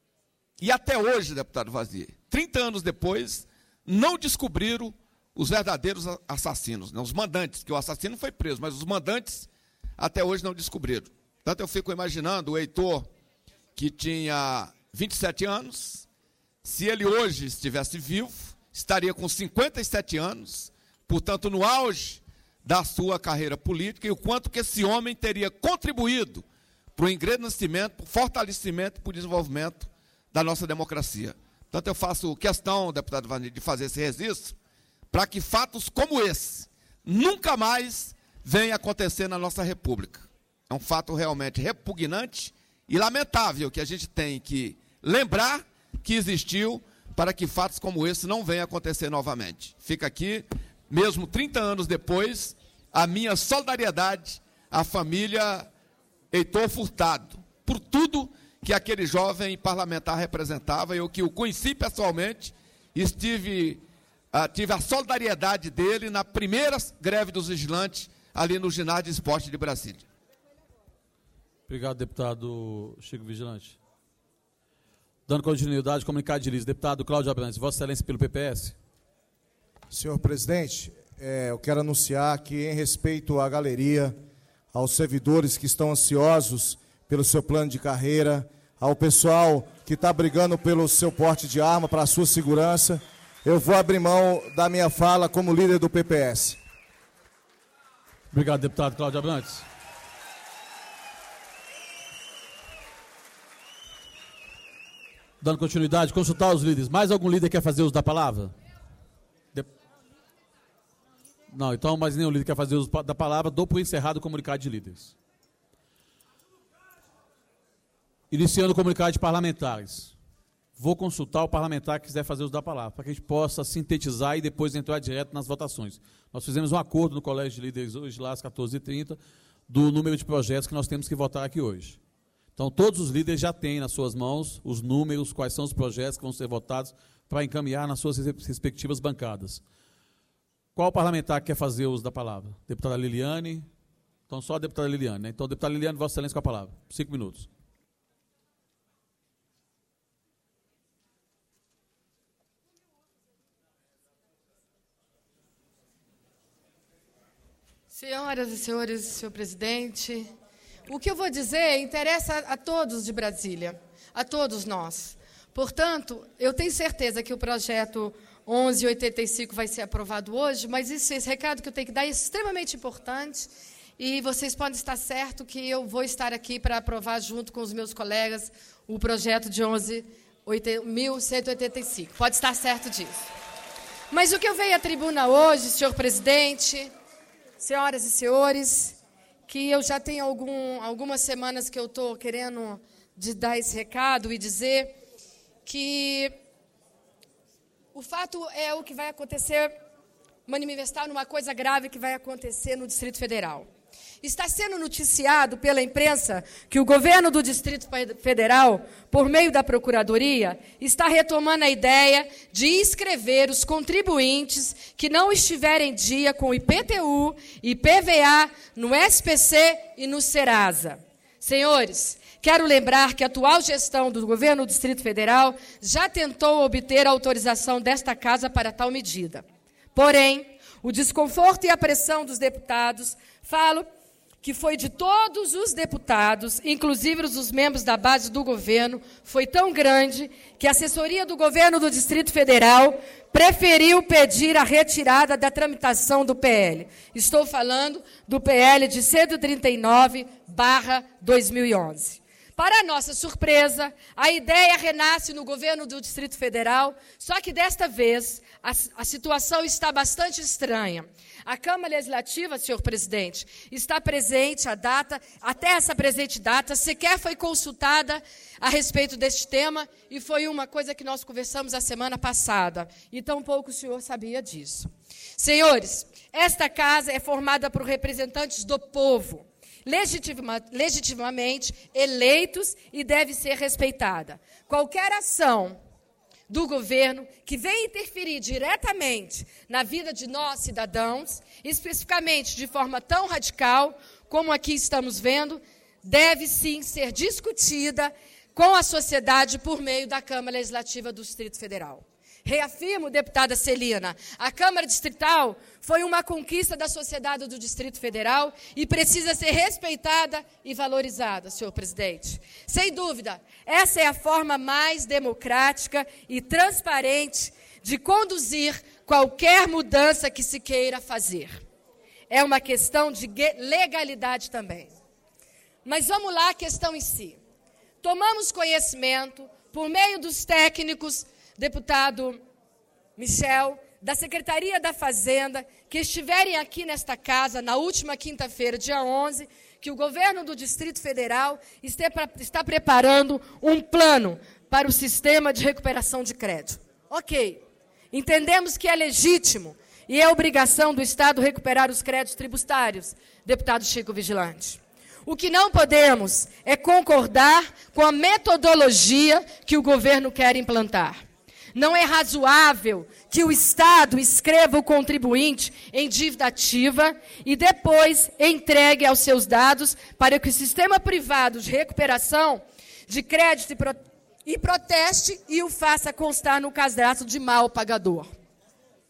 E até hoje, deputado Vazir, 30 anos depois, não descobriram os verdadeiros assassinos, né? Os mandantes, que o assassino foi preso, mas os mandantes até hoje não descobriram. Portanto, eu fico imaginando o Heitor, que tinha 27 anos, se ele hoje estivesse vivo, estaria com 57 anos, portanto, no auge da sua carreira política, e o quanto que esse homem teria contribuído para o engrandecimento, para o fortalecimento e para o desenvolvimento da nossa democracia. Portanto, eu faço questão, deputado Vazir, de fazer esse registro, para que fatos como esse nunca mais venham a acontecer na nossa República. É um fato realmente repugnante e lamentável que a gente tem que lembrar que existiu para que fatos como esse não venham a acontecer novamente. Fica aqui, mesmo 30 anos depois, a minha solidariedade à família Heitor Furtado, por tudo que aquele jovem parlamentar representava. Eu que o conheci pessoalmente, tive a solidariedade dele na primeira greve dos vigilantes, ali no ginásio de esporte de Brasília. Obrigado, deputado Chico Vigilante. Dando continuidade, comunicado de lista. Deputado Cláudio Abrantes, Vossa Excelência pelo PPS. Senhor presidente, eu quero anunciar que, em respeito à galeria, aos servidores que estão ansiosos pelo seu plano de carreira, ao pessoal que está brigando pelo seu porte de arma, para a sua segurança. Eu vou abrir mão da minha fala como líder do PPS. Obrigado, deputado Cláudio Abrantes. Dando continuidade, consultar os líderes. Mais algum líder quer fazer uso da palavra? Não, então mais nenhum líder quer fazer uso da palavra. Dou por encerrado o comunicado de líderes. Iniciando o comunicado de parlamentares. Vou consultar o parlamentar que quiser fazer uso da palavra, para que a gente possa sintetizar e depois entrar direto nas votações. Nós fizemos um acordo no Colégio de Líderes hoje, lá às 14h30, do número de projetos que nós temos que votar aqui hoje. Então, todos os líderes já têm nas suas mãos os números, quais são os projetos que vão ser votados para encaminhar nas suas respectivas bancadas. Qual parlamentar quer fazer uso da palavra? Deputada Liliane? Então, só a deputada Liliane, né? Então, deputada Liliane, Vossa Excelência com a palavra. 5 minutos. Senhoras e senhores, senhor presidente, o que eu vou dizer interessa a todos de Brasília, a todos nós. Portanto, eu tenho certeza que o projeto 1185 vai ser aprovado hoje, mas esse recado que eu tenho que dar é extremamente importante e vocês podem estar certos que eu vou estar aqui para aprovar junto com os meus colegas o projeto de 11.185. Pode estar certo disso. Mas o que eu venho à tribuna hoje, senhor presidente, senhoras e senhores, que eu já tenho algumas semanas que eu estou querendo dar esse recado e dizer que o fato é o que vai acontecer, manifestar numa coisa grave que vai acontecer no Distrito Federal. Está sendo noticiado pela imprensa que o governo do Distrito Federal, por meio da Procuradoria, está retomando a ideia de inscrever os contribuintes que não estiverem em dia com o IPTU, IPVA, no SPC e no Serasa. Senhores, quero lembrar que a atual gestão do governo do Distrito Federal já tentou obter a autorização desta casa para tal medida. Porém, o desconforto e a pressão dos deputados, falo que foi de todos os deputados, inclusive os membros da base do governo, foi tão grande que a assessoria do governo do Distrito Federal preferiu pedir a retirada da tramitação do PL. Estou falando do PL de 139/2011. Para nossa surpresa, a ideia renasce no governo do Distrito Federal, só que desta vez a situação está bastante estranha. A Câmara Legislativa, senhor presidente, está presente a data, até essa presente data, sequer foi consultada a respeito deste tema, e foi uma coisa que nós conversamos a semana passada, e tampouco o senhor sabia disso. Senhores, esta casa é formada por representantes do povo, legitimamente eleitos, e deve ser respeitada. Qualquer ação do governo que venha interferir diretamente na vida de nós, cidadãos, especificamente de forma tão radical como aqui estamos vendo, deve sim ser discutida com a sociedade por meio da Câmara Legislativa do Distrito Federal. Reafirmo, deputada Celina, a Câmara Distrital foi uma conquista da sociedade do Distrito Federal e precisa ser respeitada e valorizada, senhor presidente. Sem dúvida, essa é a forma mais democrática e transparente de conduzir qualquer mudança que se queira fazer. É uma questão de legalidade também. Mas vamos lá à questão em si. Tomamos conhecimento, por meio dos técnicos, deputado Michel, da Secretaria da Fazenda, que estiverem aqui nesta casa na última quinta-feira, dia 11, que o governo do Distrito Federal está preparando um plano para o sistema de recuperação de crédito. Ok, entendemos que é legítimo e é obrigação do Estado recuperar os créditos tributários, deputado Chico Vigilante. O que não podemos é concordar com a metodologia que o governo quer implantar. Não é razoável que o Estado escreva o contribuinte em dívida ativa e depois entregue aos seus dados para que o sistema privado de recuperação de crédito e proteste e o faça constar no cadastro de mal pagador.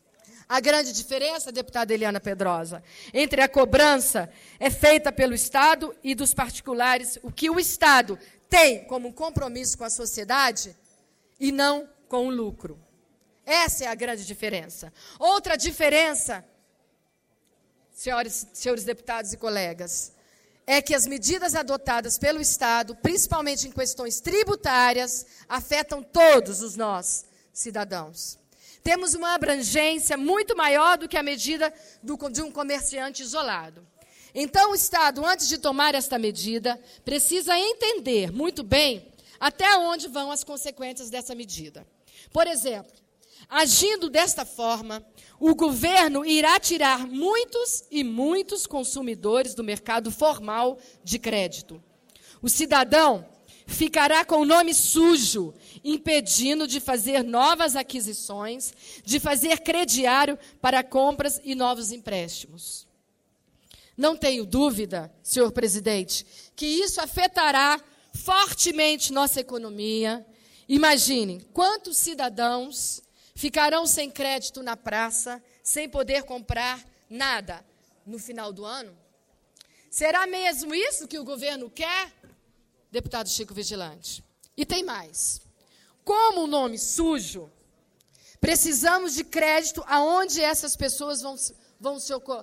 a grande diferença, deputada Eliana Pedrosa, entre a cobrança é feita pelo Estado e dos particulares, o que o Estado tem como compromisso com a sociedade e não com o lucro. Essa é a grande diferença. Outra diferença, senhores deputados e colegas, é que as medidas adotadas pelo Estado, principalmente em questões tributárias, afetam todos os nós, cidadãos. Temos uma abrangência muito maior do que a medida de um comerciante isolado. Então, o Estado, antes de tomar esta medida, precisa entender muito bem até onde vão as consequências dessa medida. Por exemplo, agindo desta forma, o governo irá tirar muitos e muitos consumidores do mercado formal de crédito. O cidadão ficará com o nome sujo, impedindo de fazer novas aquisições, de fazer crediário para compras e novos empréstimos. Não tenho dúvida, senhor presidente, que isso afetará fortemente nossa economia. Imaginem quantos cidadãos ficarão sem crédito na praça, sem poder comprar nada no final do ano? Será mesmo isso que o governo quer, deputado Chico Vigilante? E tem mais. Como o nome sujo, precisamos de crédito aonde essas pessoas vão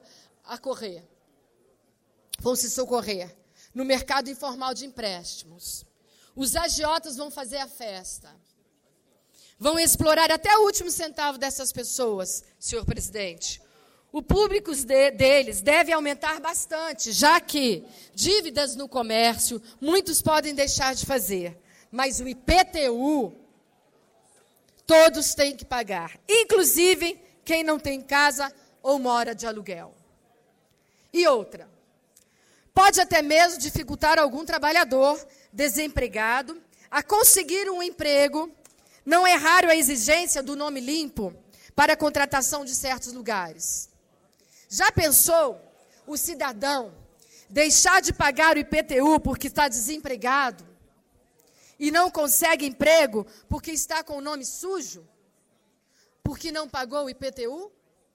se socorrer. No mercado informal de empréstimos. Os agiotas vão fazer a festa. Vão explorar até o último centavo dessas pessoas, senhor presidente. O público deles deve aumentar bastante, já que dívidas no comércio, muitos podem deixar de fazer. Mas o IPTU, todos têm que pagar. Inclusive, quem não tem casa ou mora de aluguel. E outra, pode até mesmo dificultar algum trabalhador desempregado a conseguir um emprego. Não é raro a exigência do nome limpo para a contratação de certos lugares. Já pensou o cidadão deixar de pagar o IPTU porque está desempregado e não consegue emprego porque está com o nome sujo? Porque não pagou o IPTU?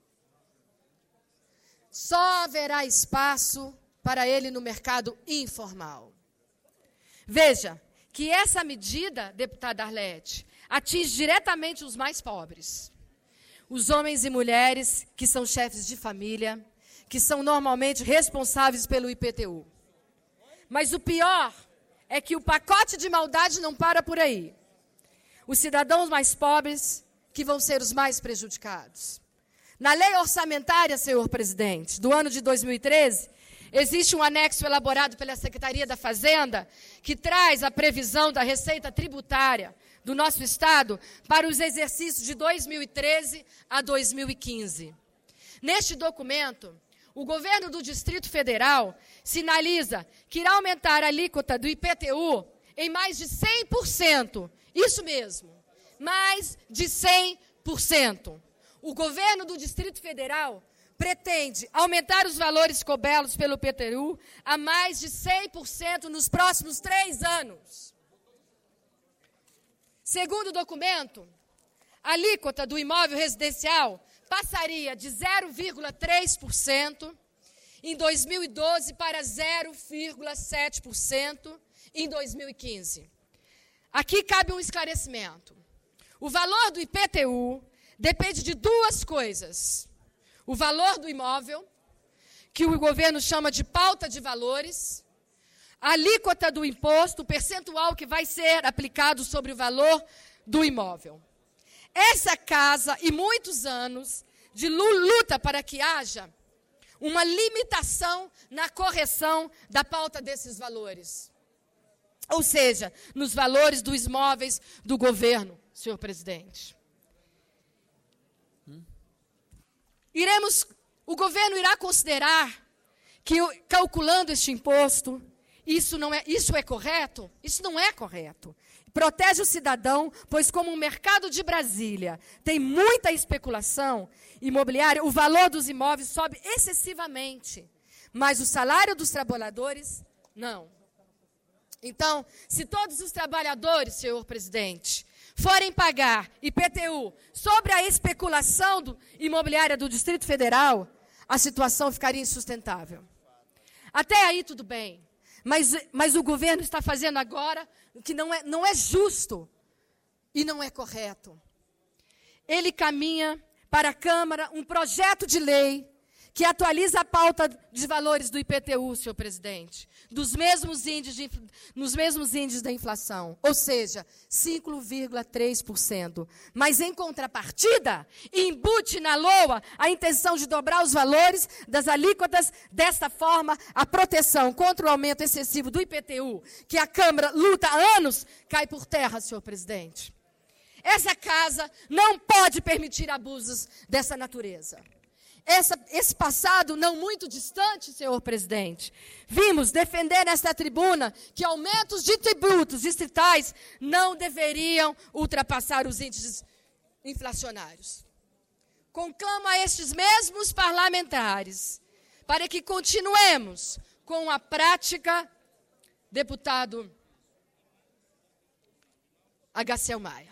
Só haverá espaço para ele no mercado informal. Veja que essa medida, deputada Arlete, atinge diretamente os mais pobres. Os homens e mulheres que são chefes de família, que são normalmente responsáveis pelo IPTU. Mas o pior é que o pacote de maldade não para por aí. Os cidadãos mais pobres que vão ser os mais prejudicados. Na lei orçamentária, senhor presidente, do ano de 2013, existe um anexo elaborado pela Secretaria da Fazenda que traz a previsão da receita tributária do nosso Estado para os exercícios de 2013 a 2015. Neste documento, o governo do Distrito Federal sinaliza que irá aumentar a alíquota do IPTU em mais de 100%. Isso mesmo, mais de 100%. O governo do Distrito Federal pretende aumentar os valores cobrados pelo IPTU a mais de 100% nos próximos 3 anos. Segundo o documento, a alíquota do imóvel residencial passaria de 0,3% em 2012 para 0,7% em 2015. Aqui cabe um esclarecimento. O valor do IPTU depende de 2 coisas. O valor do imóvel, que o governo chama de pauta de valores, a alíquota do imposto, o percentual que vai ser aplicado sobre o valor do imóvel. Essa casa, e muitos anos de luta para que haja uma limitação na correção da pauta desses valores. Ou seja, nos valores dos imóveis do governo, senhor presidente. O governo irá considerar que, calculando este imposto, isso é correto? Isso não é correto. Protege o cidadão, pois como o mercado de Brasília tem muita especulação imobiliária, o valor dos imóveis sobe excessivamente, mas o salário dos trabalhadores, não. Então, se todos os trabalhadores, senhor presidente, forem pagar IPTU sobre a especulação imobiliária do Distrito Federal, a situação ficaria insustentável. Até aí tudo bem, mas o governo está fazendo agora o que não é justo e não é correto. Ele caminha para a Câmara um projeto de lei que atualiza a pauta de valores do IPTU, senhor presidente, nos mesmos índices da inflação, ou seja, 5,3%. Mas, em contrapartida, embute na LOA a intenção de dobrar os valores das alíquotas. Desta forma, a proteção contra o aumento excessivo do IPTU, que a Câmara luta há anos, cai por terra, senhor presidente. Essa casa não pode permitir abusos dessa natureza. Esse passado não muito distante, senhor presidente, vimos defender nesta tribuna que aumentos de tributos distritais não deveriam ultrapassar os índices inflacionários. Conclamo a estes mesmos parlamentares para que continuemos com a prática, deputado H.C. Maia.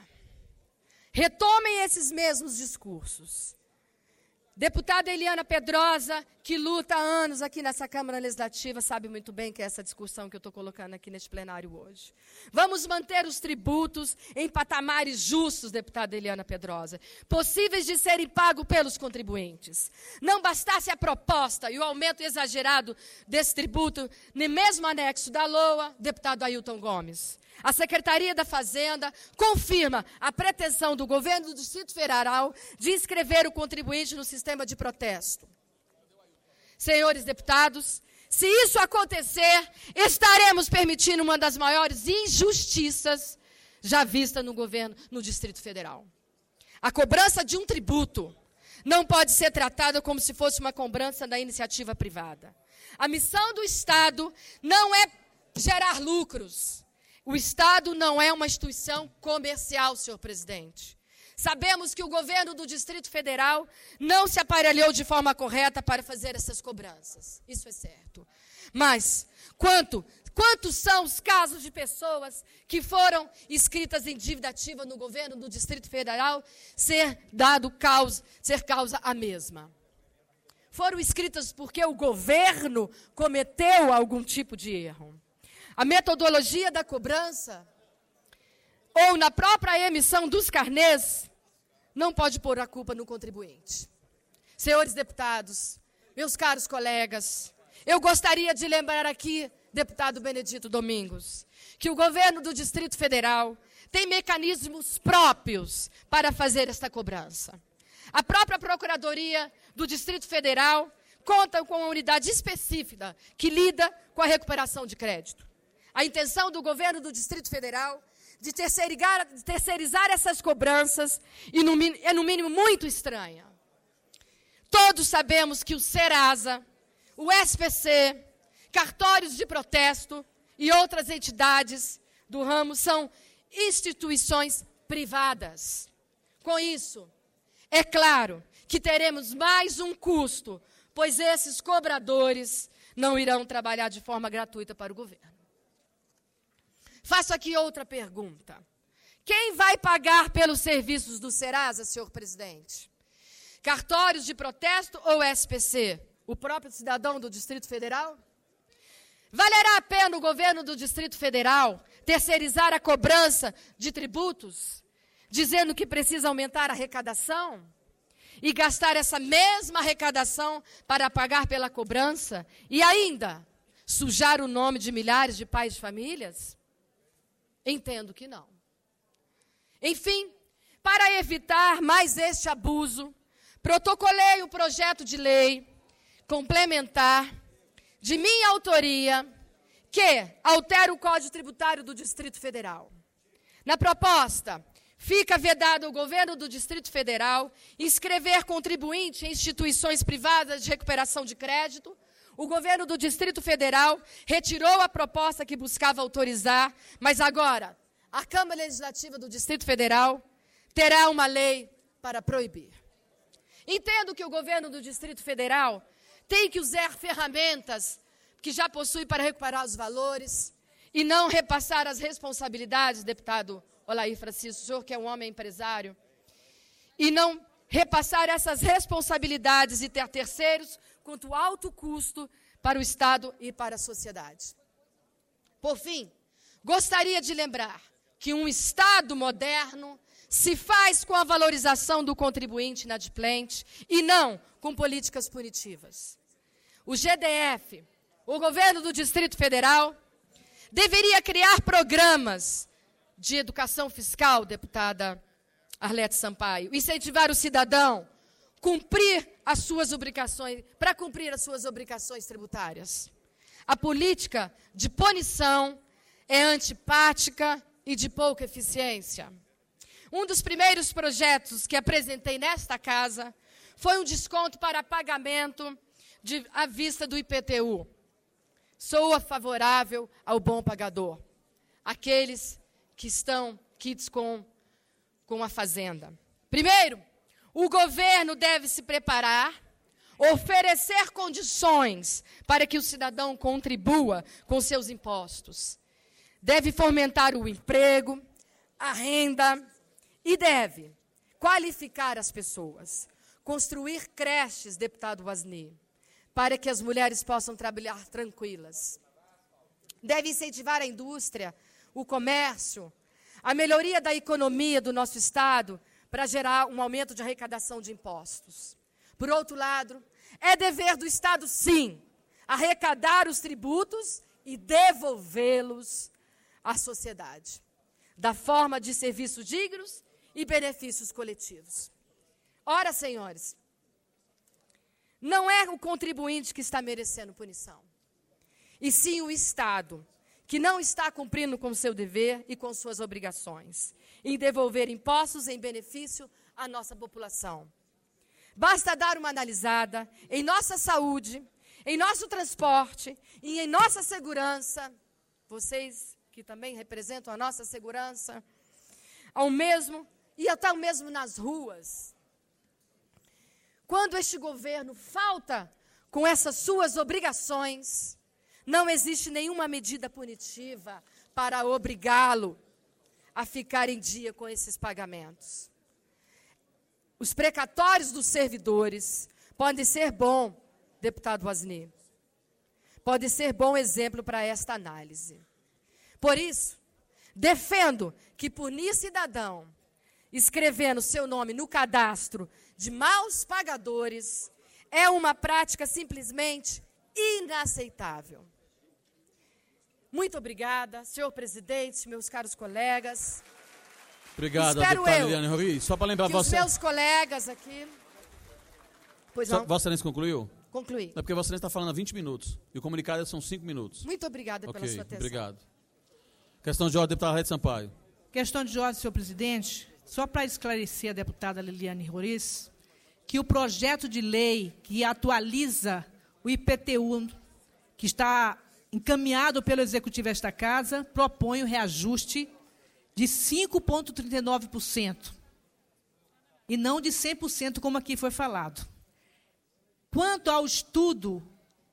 Retomem esses mesmos discursos. Deputada Eliana Pedrosa, que luta há anos aqui nessa Câmara Legislativa, sabe muito bem que é essa discussão que eu estou colocando aqui neste plenário hoje. Vamos manter os tributos em patamares justos, deputada Eliana Pedrosa, possíveis de serem pagos pelos contribuintes. Não bastasse a proposta e o aumento exagerado desse tributo, nem mesmo anexo da LOA, deputado Ailton Gomes. A Secretaria da Fazenda confirma a pretensão do governo do Distrito Federal de inscrever o contribuinte no sistema de protesto. Senhores deputados, se isso acontecer, estaremos permitindo uma das maiores injustiças já vista no governo, no Distrito Federal. A cobrança de um tributo não pode ser tratada como se fosse uma cobrança da iniciativa privada. A missão do Estado não é gerar lucros. O Estado não é uma instituição comercial, senhor presidente. Sabemos que o governo do Distrito Federal não se aparelhou de forma correta para fazer essas cobranças. Isso é certo. Mas, quantos são os casos de pessoas que foram inscritas em dívida ativa no governo do Distrito Federal ser causa a mesma? Foram inscritas porque o governo cometeu algum tipo de erro. A metodologia da cobrança, ou na própria emissão dos carnês, não pode pôr a culpa no contribuinte. Senhores deputados, meus caros colegas, eu gostaria de lembrar aqui, deputado Benedito Domingos, que o governo do Distrito Federal tem mecanismos próprios para fazer esta cobrança. A própria Procuradoria do Distrito Federal conta com uma unidade específica que lida com a recuperação de crédito. A intenção do governo do Distrito Federal de terceirizar essas cobranças é, no mínimo, muito estranha. Todos sabemos que o Serasa, o SPC, cartórios de protesto e outras entidades do ramo são instituições privadas. Com isso, é claro que teremos mais um custo, pois esses cobradores não irão trabalhar de forma gratuita para o governo. Faço aqui outra pergunta. Quem vai pagar pelos serviços do Serasa, senhor presidente? Cartórios de protesto ou SPC? O próprio cidadão do Distrito Federal? Valerá a pena o governo do Distrito Federal terceirizar a cobrança de tributos, dizendo que precisa aumentar a arrecadação e gastar essa mesma arrecadação para pagar pela cobrança e ainda sujar o nome de milhares de pais de famílias? Entendo que não. Enfim, para evitar mais este abuso, protocolei o projeto de lei complementar de minha autoria que altera o Código Tributário do Distrito Federal. Na proposta, fica vedado ao governo do Distrito Federal inscrever contribuinte em instituições privadas de recuperação de crédito. O governo do Distrito Federal retirou a proposta que buscava autorizar, mas agora a Câmara Legislativa do Distrito Federal terá uma lei para proibir. Entendo que o governo do Distrito Federal tem que usar ferramentas que já possui para recuperar os valores e não repassar as responsabilidades, deputado Olair Francisco, o senhor que é um homem empresário, e não repassar essas responsabilidades e ter terceiros quanto alto custo para o Estado e para a sociedade. Por fim, gostaria de lembrar que um Estado moderno se faz com a valorização do contribuinte inadimplente e não com políticas punitivas. O GDF, o governo do Distrito Federal, deveria criar programas de educação fiscal, deputada Arlete Sampaio, incentivar o cidadão cumprir as suas obrigações, para cumprir as suas obrigações tributárias. A política de punição é antipática e de pouca eficiência. Um dos primeiros projetos que apresentei nesta casa foi um desconto para pagamento à vista do IPTU. Sou favorável ao bom pagador, aqueles que estão quites com a Fazenda. Primeiro, o governo deve se preparar, oferecer condições para que o cidadão contribua com seus impostos. Deve fomentar o emprego, a renda e deve qualificar as pessoas, construir creches, deputado Wasni, para que as mulheres possam trabalhar tranquilas. Deve incentivar a indústria, o comércio, a melhoria da economia do nosso Estado para gerar um aumento de arrecadação de impostos. Por outro lado, é dever do Estado, sim, arrecadar os tributos e devolvê-los à sociedade, da forma de serviços dignos e benefícios coletivos. Ora, senhores, não é o contribuinte que está merecendo punição, e sim o Estado, que não está cumprindo com o seu dever e com suas obrigações, em devolver impostos em benefício à nossa população. Basta dar uma analisada em nossa saúde, em nosso transporte e em nossa segurança, vocês que também representam a nossa segurança, e até mesmo nas ruas. Quando este governo falta com essas suas obrigações, não existe nenhuma medida punitiva para obrigá-lo a ficar em dia com esses pagamentos. Os precatórios dos servidores podem ser bom, deputado Wasni, pode ser bom exemplo para esta análise. Por isso, defendo que punir cidadão escrevendo seu nome no cadastro de maus pagadores é uma prática simplesmente inaceitável. Muito obrigada, senhor presidente, meus caros colegas. Obrigado, deputada Liliane Roriz. Só para lembrar que você... os meus colegas aqui... Pois não? Vossa Excelência concluiu? Concluí. É porque Vossa Excelência está falando há 20 minutos. E o comunicado são 5 minutos. Muito obrigada pela sua atenção. Obrigado. Questão de ordem, deputada Arlete Sampaio. Questão de ordem, senhor presidente. Só para esclarecer a deputada Liliane Roriz, que o projeto de lei que atualiza o IPTU, que está encaminhado pelo Executivo desta Casa, propõe o reajuste de 5,39%, e não de 100%, como aqui foi falado. Quanto ao estudo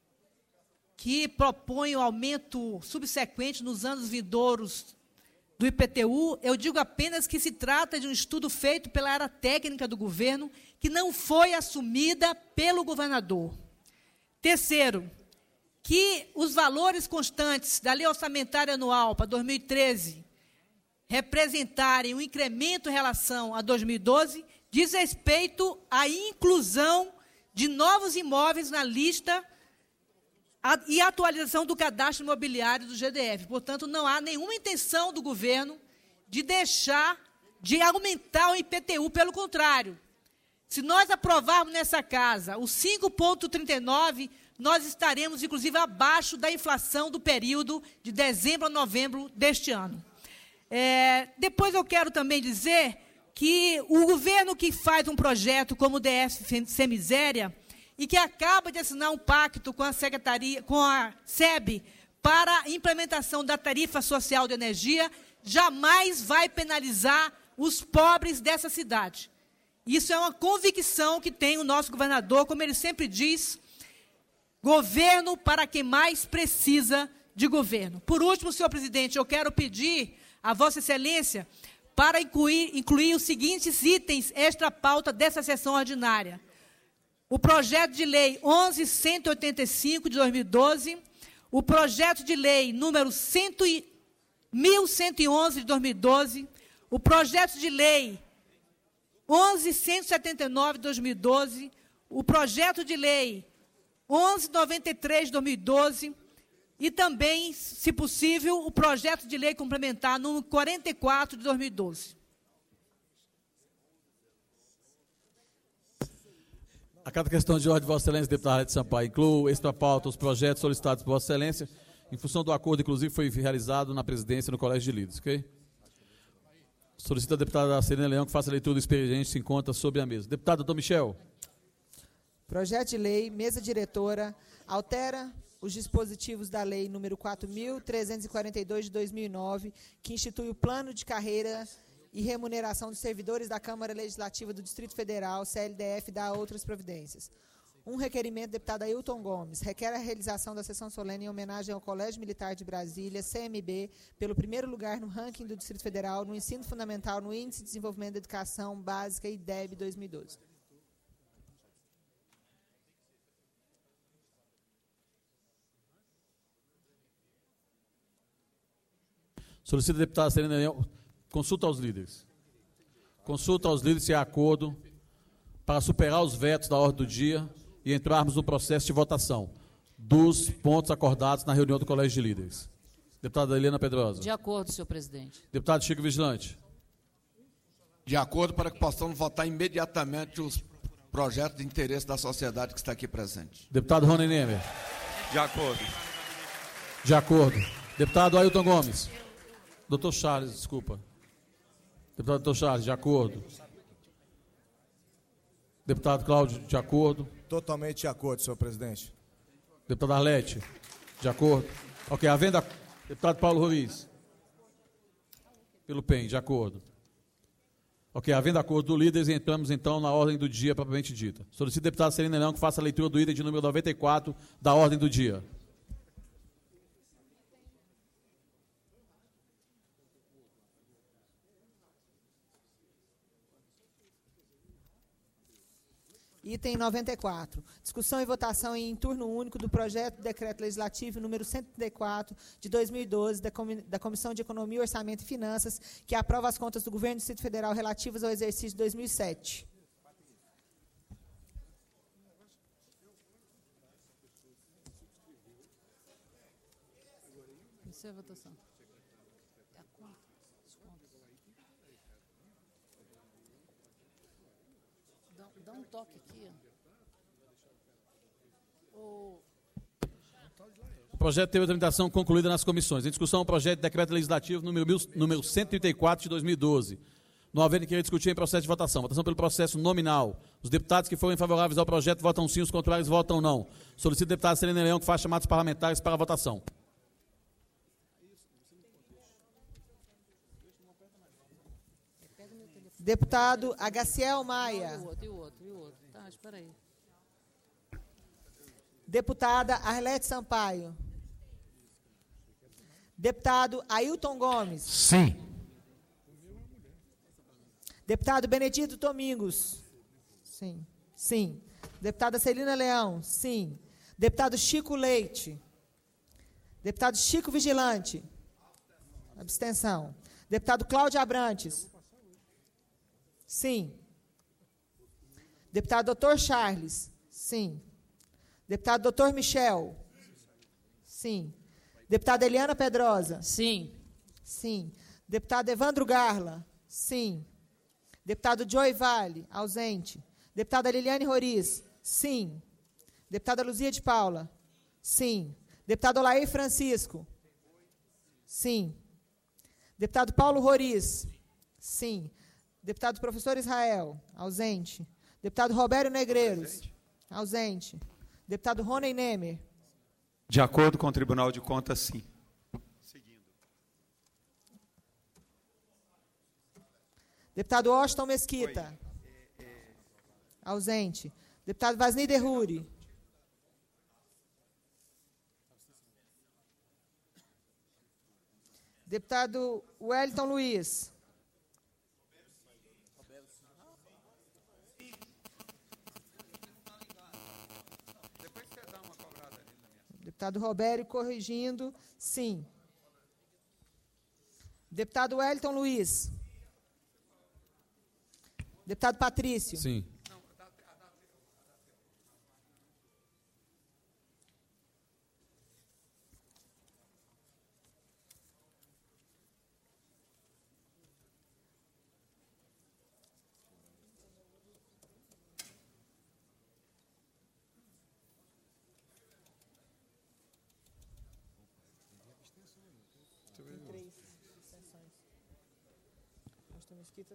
que propõe o aumento subsequente nos anos vindouros do IPTU, eu digo apenas que se trata de um estudo feito pela área técnica do governo, que não foi assumida pelo governador. Terceiro, que os valores constantes da Lei Orçamentária Anual para 2013 representarem um incremento em relação a 2012, diz respeito à inclusão de novos imóveis na lista e atualização do cadastro imobiliário do GDF. Portanto, não há nenhuma intenção do governo de deixar de aumentar o IPTU, pelo contrário. Se nós aprovarmos nessa casa o 5,39%, nós estaremos, inclusive, abaixo da inflação do período de dezembro a novembro deste ano. Depois eu quero também dizer que o governo que faz um projeto como o DS Sem Miséria e que acaba de assinar um pacto com a Secretaria, com a SEB, para a implementação da tarifa social de energia, jamais vai penalizar os pobres dessa cidade. Isso é uma convicção que tem o nosso governador, como ele sempre diz, governo para quem mais precisa de governo. Por último, senhor presidente, eu quero pedir a Vossa Excelência para incluir os seguintes itens extra-pauta dessa sessão ordinária. O projeto de lei 11.185 de 2012, o projeto de lei número 1111 de 2012, o projeto de lei 11.179 de 2012, o projeto de lei 11.93 de 2012 e também, se possível, o projeto de lei complementar número 44 de 2012. A cada questão de ordem de Vossa Excelência, deputada Arlete Sampaio, incluo extra pauta os projetos solicitados por Vossa Excelência, em função do acordo, inclusive, foi realizado na presidência no Colégio de Líderes, ok? Solicito a deputada Celina Leão que faça a leitura do expediente que se encontra sobre a mesa. Deputado Dom Michel. Projeto de lei, mesa diretora, altera os dispositivos da lei número 4.342 de 2009, que institui o plano de carreira e remuneração dos servidores da Câmara Legislativa do Distrito Federal, CLDF, dá outras providências. Um requerimento, deputado Ailton Gomes, requer a realização da sessão solene em homenagem ao Colégio Militar de Brasília, CMB, pelo primeiro lugar no ranking do Distrito Federal, no ensino fundamental, no Índice de Desenvolvimento da Educação Básica IDEB 2012. Solicito a deputada Celina Leão, consulta aos líderes. Consulta aos líderes se há acordo para superar os vetos da ordem do dia e entrarmos no processo de votação dos pontos acordados na reunião do Colégio de Líderes. Deputada Eliana Pedrosa. De acordo, senhor presidente. Deputado Chico Vigilante. De acordo, para que possamos votar imediatamente os projetos de interesse da sociedade que está aqui presente. Deputado Rony Nemer. De acordo. De acordo. Deputado Ailton Gomes. Doutor Charles, desculpa. Deputado Doutor Charles, de acordo. Deputado Cláudio, de acordo. Totalmente de acordo, senhor presidente. Deputado Arlete, de acordo. Ok, havendo... Deputado Paulo Ruiz. Pelo PEN, de acordo. Ok, havendo acordo do líderes, entramos então na ordem do dia propriamente dita. Solicito a deputada Celina Leão que faça a leitura do item de número 94 da ordem do dia. Item 94. Discussão e votação em turno único do projeto de decreto legislativo número 134 de 2012 da Comissão de Economia, Orçamento e Finanças, que aprova as contas do Governo do Distrito Federal relativas ao exercício de 2007. Iniciar a votação. Dá um toque aqui. O projeto teve a tramitação concluída nas comissões. Em discussão, o projeto de decreto legislativo número 134 de 2012. Não havendo querer discutir em processo de votação. Votação pelo processo nominal. Os deputados que forem favoráveis ao projeto votam sim, os contrários votam não. Solicito a deputada Celina Leão que faça chamados parlamentares para a votação. Deputado Agaciel Maia. E o outro. Tá, espera aí. Deputada Arlete Sampaio. Deputado Ailton Gomes. Sim. Deputado Benedito Domingos. Sim. Sim. Deputada Celina Leão. Sim. Deputado Chico Leite. Deputado Chico Vigilante. Abstenção. Deputado Cláudio Abrantes. Sim. Deputado Dr. Charles. Sim. Deputado Dr. Michel. Sim. Deputada Eliana Pedrosa. Sim. Sim. Deputado Evandro Garla. Sim. Deputado Joey Vale, ausente. Deputada Liliane Roriz. Sim. Deputada Luzia de Paula. Sim. Deputado Olair Francisco. Sim. Deputado Paulo Roriz. Sim. Deputado Professor Israel, ausente. Deputado Roberto Negreiros, ausente. Deputado Rony Nemer. De acordo com o Tribunal de Contas, sim. Deputado Washington Mesquita, ausente. Deputado Vasni Derruri. Deputado Wellington Luiz. Deputado Robério corrigindo, sim. Deputado Wellington Luiz. Deputado Patrício. Sim. Tem 3 abstenções. Austin Mesquita.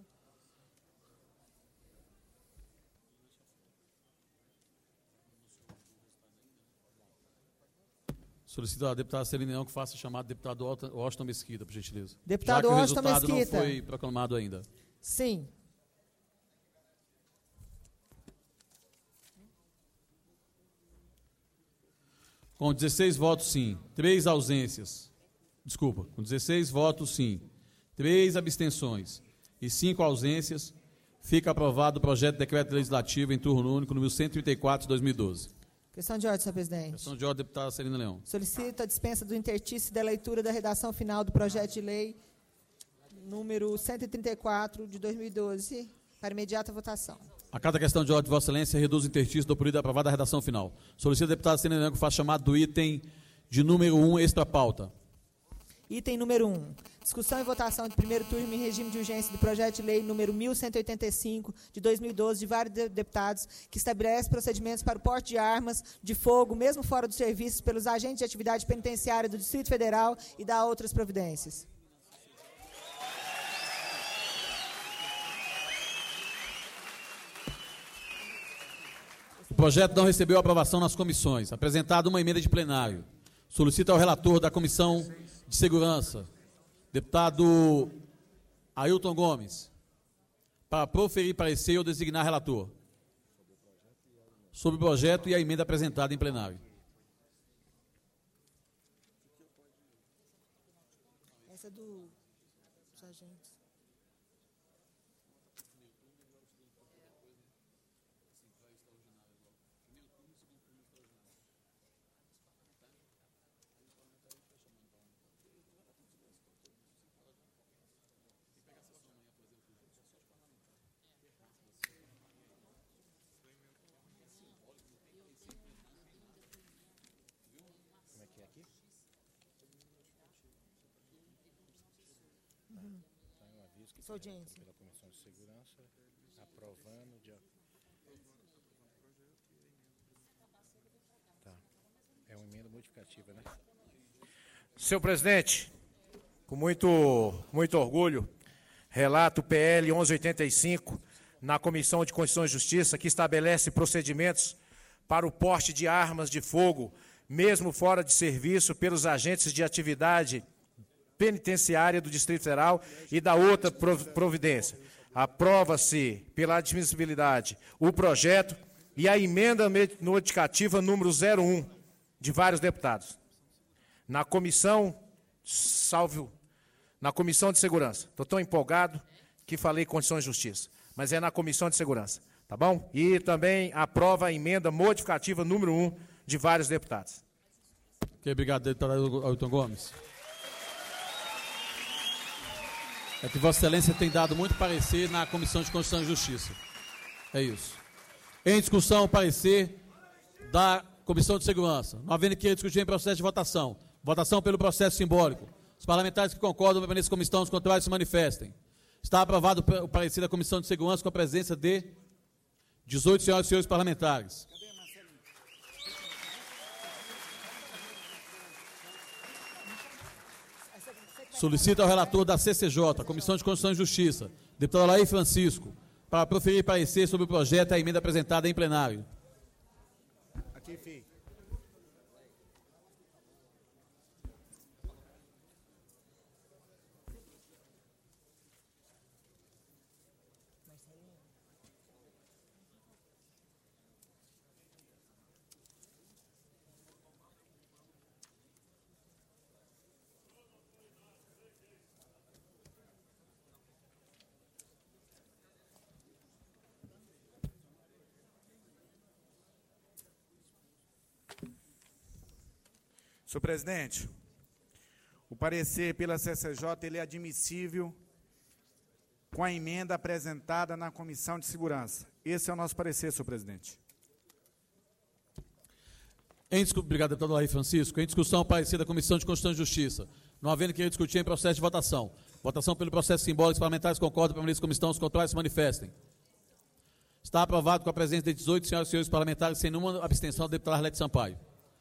Solicito a deputada Celina Leão que faça chamado deputado Washington Mesquita, por gentileza. Deputado Já que Washington o resultado Mesquita. não foi proclamado ainda. Sim. Com 16 votos sim, 3 ausências. Desculpa, com 16 votos sim, 3 abstenções e 5 ausências, fica aprovado o projeto de decreto legislativo em turno único número 134 de 2012. Questão de ordem, senhor presidente. Questão de ordem, deputada Celina Leão. Solicito a dispensa do intertício da leitura da redação final do projeto de lei número 134 de 2012 para imediata votação. A cada questão de ordem de Vossa Excelência, reduz o interstício do período aprovado a redação final. Solicito a deputada Celina Leão que faça chamado do item de número 1, extra pauta. Item número 1. Discussão e votação de primeiro turno em regime de urgência do projeto de lei número 1185 de 2012 de vários deputados que estabelece procedimentos para o porte de armas de fogo, mesmo fora do serviço, pelos agentes de atividade penitenciária do Distrito Federal e da outras providências. O projeto não recebeu aprovação nas comissões. Apresentada uma emenda de plenário. Solicito ao relator da Comissão de Segurança, deputado Ailton Gomes, para proferir parecer ou designar relator sobre o projeto e a emenda apresentada em plenário. Essa é dos agentes. Sua audiência. Pela Comissão de Segurança, aprovando de... Tá. É uma emenda modificativa, né? Senhor presidente, com muito orgulho, relato o PL 1185 na Comissão de Constituição e Justiça, que estabelece procedimentos para o porte de armas de fogo, mesmo fora de serviço, pelos agentes de atividade penitenciária do Distrito Federal e da outra providência. Aprova-se pela admissibilidade o projeto e a emenda notificativa número 01 de vários deputados. Na comissão de Segurança. Estou tão empolgado que falei Constituição e Justiça, mas é na Comissão de Segurança, tá bom? E também aprova a emenda modificativa número 1 de vários deputados. Ok, obrigado, deputado Ailton Gomes. É que Vossa Excelência tem dado muito parecer na Comissão de Constituição e Justiça. É isso. Em discussão, o parecer da Comissão de Segurança. Não havendo que discutir em processo de votação. Votação pelo processo simbólico. Os parlamentares que concordam com a permanência da comissão, os contrários se manifestem. Está aprovado o parecer da Comissão de Segurança com a presença de 18 senhoras e senhores parlamentares. Solicito ao relator da CCJ, Comissão de Constituição e Justiça, deputado Alair Francisco, para proferir parecer sobre o projeto e a emenda apresentada em plenário. Aqui, filho. Senhor presidente, o parecer pela CCJ ele é admissível com a emenda apresentada na Comissão de Segurança. Esse é o nosso parecer, senhor presidente. Obrigado, deputado Laí Francisco. Em discussão, o parecer da Comissão de Constituição e Justiça. Não havendo que discutir em processo de votação. Votação pelo processo simbólico. Os parlamentares concordam, permaneçam como estão, os contrários se manifestem. Está aprovado com a presença de 18 senhoras e senhores parlamentares, sem nenhuma abstenção do deputado Arlete Sampaio.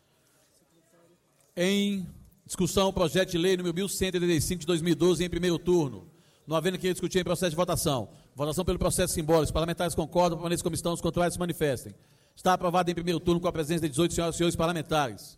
Em discussão, o projeto de lei número 1185 de 2012, em primeiro turno. Não havendo que discutir em processo de votação. Votação pelo processo simbólico. Os parlamentares concordam, permaneçam como estão, os contrários se manifestem. Está aprovado em primeiro turno com a presença de 18 senhoras e senhores parlamentares.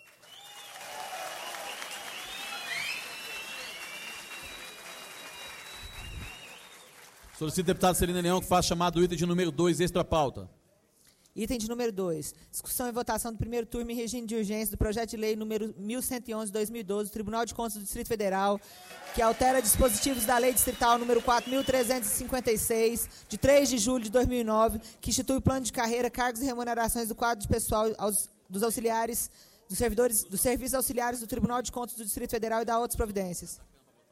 Solicito ao deputado Celina Leão que faça chamado do item de número 2, extra pauta. Item de número 2. Discussão e votação do primeiro turno em regime de urgência do projeto de lei número 1111 de 2012 do Tribunal de Contas do Distrito Federal, que altera dispositivos da Lei Distrital número 4.356, de 3 de julho de 2009, que institui o plano de carreira, cargos e remunerações do quadro de pessoal dos auxiliares, dos servidores, dos serviços auxiliares do Tribunal de Contas do Distrito Federal e da outras providências.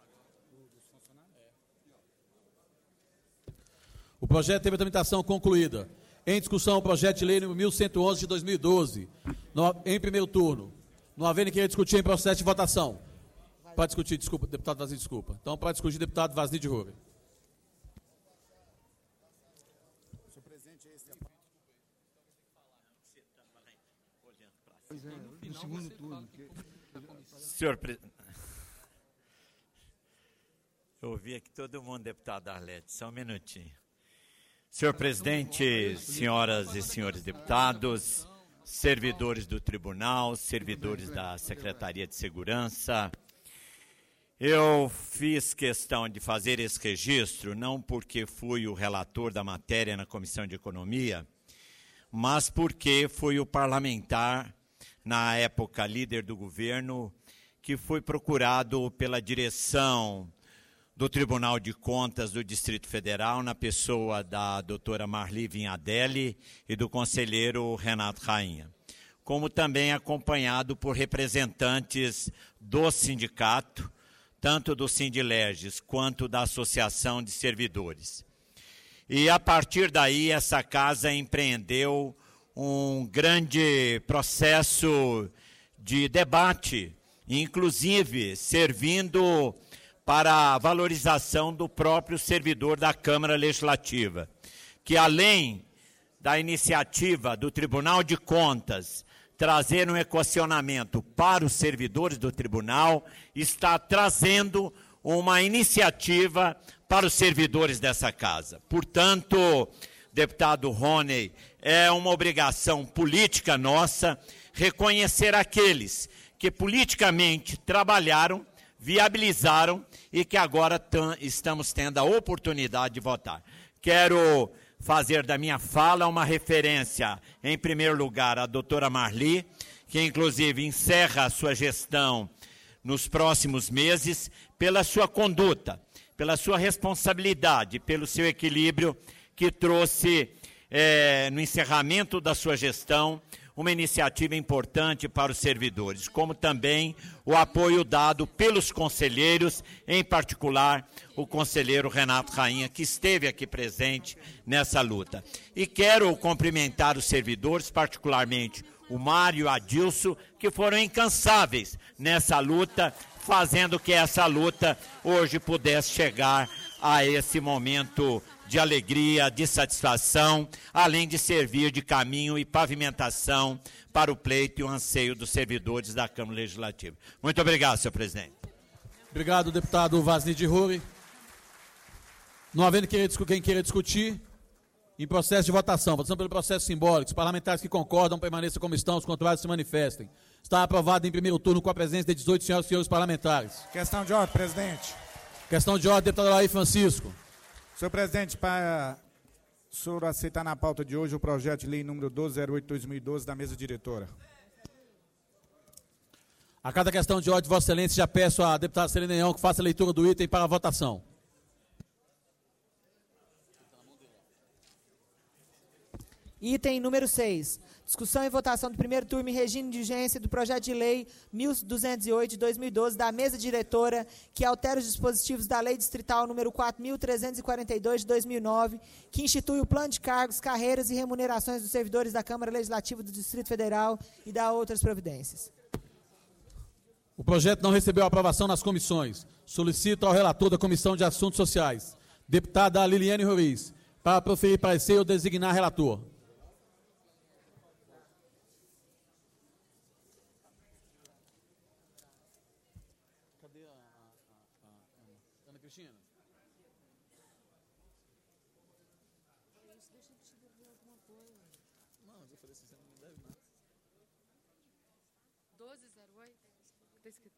O projeto teve a tramitação concluída. Em discussão, o projeto de lei número 1111 de 2012, em primeiro turno. Não havendo que discutir em processo de votação. Para discutir, desculpa, deputado Vasni, desculpa. Então, para discutir, deputado Vasni de Roure. Senhor presidente, esse no segundo turno. Senhor presidente. Eu ouvi aqui todo mundo, deputado Arlete, só um minutinho. Senhor presidente, senhoras e senhores deputados, servidores do tribunal, servidores da Secretaria de Segurança, eu fiz questão de fazer esse registro, não porque fui o relator da matéria na Comissão de Economia, mas porque fui o parlamentar, na época líder do governo, que foi procurado pela direção do Tribunal de Contas do Distrito Federal, na pessoa da doutora Marli Vinhadelli e do conselheiro Renato Rainha, como também acompanhado por representantes do sindicato, tanto do Sindileges quanto da Associação de Servidores. E a partir daí essa casa empreendeu um grande processo de debate, inclusive servindo para a valorização do próprio servidor da Câmara Legislativa, que além da iniciativa do Tribunal de Contas trazer um equacionamento para os servidores do tribunal, está trazendo uma iniciativa para os servidores dessa casa. Portanto, deputado Rony, é uma obrigação política nossa reconhecer aqueles que politicamente trabalharam, viabilizaram e que agora estamos tendo a oportunidade de votar. Quero fazer da minha fala uma referência, em primeiro lugar, à doutora Marli, que inclusive encerra a sua gestão nos próximos meses, pela sua conduta, pela sua responsabilidade, pelo seu equilíbrio, que trouxe, no encerramento da sua gestão, uma iniciativa importante para os servidores, como também o apoio dado pelos conselheiros, em particular o conselheiro Renato Rainha, que esteve aqui presente nessa luta. E quero cumprimentar os servidores, particularmente o Mário e o Adilson, que foram incansáveis nessa luta, fazendo que essa luta hoje pudesse chegar a esse momento de alegria, de satisfação, além de servir de caminho e pavimentação para o pleito e o anseio dos servidores da Câmara Legislativa. Muito obrigado, senhor presidente. Obrigado, deputado Vasni de Roure. Não havendo quem queira discutir, em processo de votação pelo processo simbólico, os parlamentares que concordam permaneçam como estão, os contrários se manifestem. Está aprovado em primeiro turno com a presença de 18 senhoras e senhores parlamentares. Questão de ordem, presidente. Questão de ordem, deputado Laí Francisco. Senhor presidente, para o senhor aceitar na pauta de hoje o projeto de lei número 1208/2012 da mesa diretora. A cada questão de ordem, Vossa Excelência, já peço à deputada Celina Leão que faça a leitura do item para a votação. Item número 6. Discussão e votação do primeiro turno em regime de urgência do projeto de lei 1208 de 2012 da mesa diretora, que altera os dispositivos da lei distrital número 4.342 de 2009, que institui o plano de cargos, carreiras e remunerações dos servidores da Câmara Legislativa do Distrito Federal e da outras providências. O projeto não recebeu aprovação nas comissões. Solicito ao relator da Comissão de Assuntos Sociais, deputada Liliane Ruiz, para proferir parecer ou designar relator. Cadê a Ana Cristina? Não, eu falei assim, você não me deve nada. 1208. Está escrito.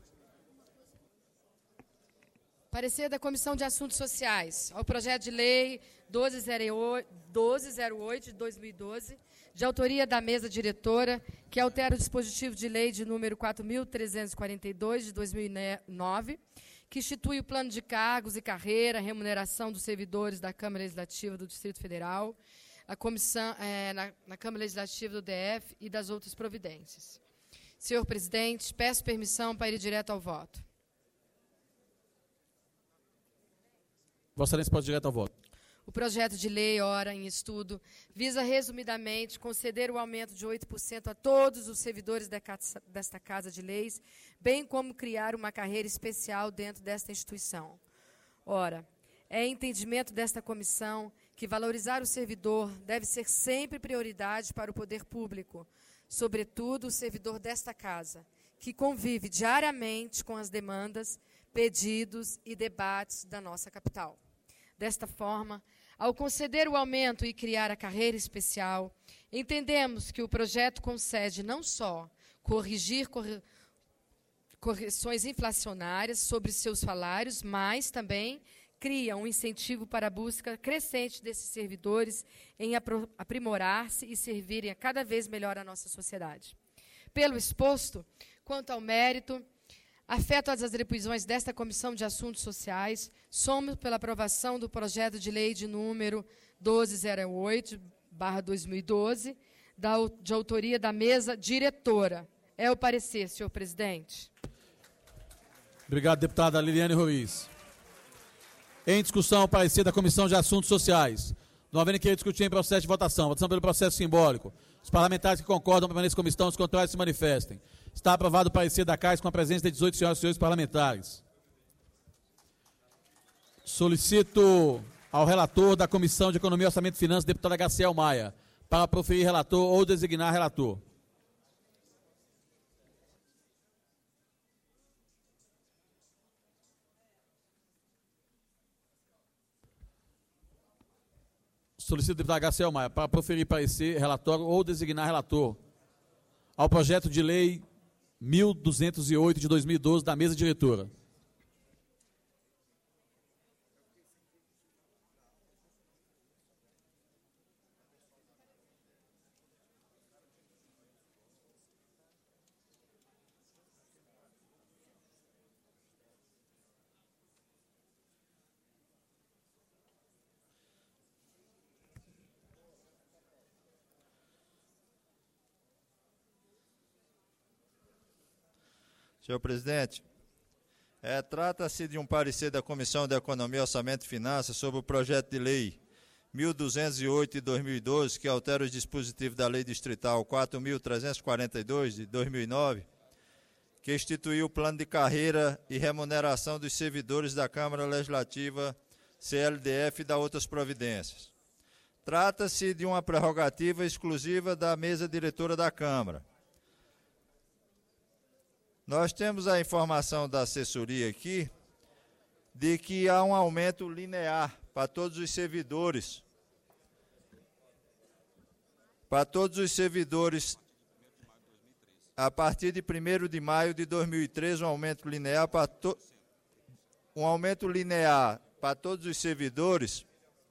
Parecer da Comissão de Assuntos Sociais ao projeto de lei 1208 de 2012, de autoria da mesa diretora, que altera o dispositivo de lei de número 4.342 de 2009, que institui o plano de cargos e carreira, remuneração dos servidores da Câmara Legislativa do Distrito Federal, a comissão, na Câmara Legislativa do DF e das outras providências. Senhor presidente, peço permissão para ir direto ao voto. Vossa Excelência pode ir direto ao voto. O projeto de lei, ora em estudo, visa resumidamente conceder o aumento de 8% a todos os servidores desta Casa de Leis, bem como criar uma carreira especial dentro desta instituição. Ora, é entendimento desta comissão que valorizar o servidor deve ser sempre prioridade para o poder público, sobretudo o servidor desta Casa, que convive diariamente com as demandas, pedidos e debates da nossa capital. Desta forma, ao conceder o aumento e criar a carreira especial, entendemos que o projeto concede não só corrigir correções inflacionárias sobre seus salários, mas também cria um incentivo para a busca crescente desses servidores em aprimorar-se e servirem a cada vez melhor a nossa sociedade. Pelo exposto, quanto ao mérito, afeto às atribuições desta Comissão de Assuntos Sociais, somos pela aprovação do projeto de lei de número 1208/2012, de autoria da mesa diretora. É o parecer, senhor presidente. Obrigado, deputada Liliane Ruiz. Em discussão, o parecer da Comissão de Assuntos Sociais. Não havendo querer discutir em processo de votação. Votação pelo processo simbólico. Os parlamentares que concordam permaneçam em comissão, os contrários se manifestem. Está aprovado o parecer da CAIS com a presença de 18 senhoras e senhores parlamentares. Solicito ao relator da Comissão de Economia, Orçamento e Finanças, deputada Graciel Maia, para proferir relator ou designar relator. Solicito ao deputado Graciel Maia para proferir parecer relatório ou designar relator ao projeto de lei 1208 de 2012 da mesa diretora. Senhor presidente, trata-se de um parecer da Comissão de Economia, Orçamento e Finanças sobre o projeto de lei 1208 de 2012, que altera os dispositivos da Lei Distrital 4.342 de 2009, que instituiu o plano de carreira e remuneração dos servidores da Câmara Legislativa, CLDF e da outras providências. Trata-se de uma prerrogativa exclusiva da mesa diretora da Câmara. Nós temos a informação da assessoria aqui de que há um aumento linear para todos os servidores. Para todos os servidores, a partir de 1º de maio de 2013, um aumento linear para todos os servidores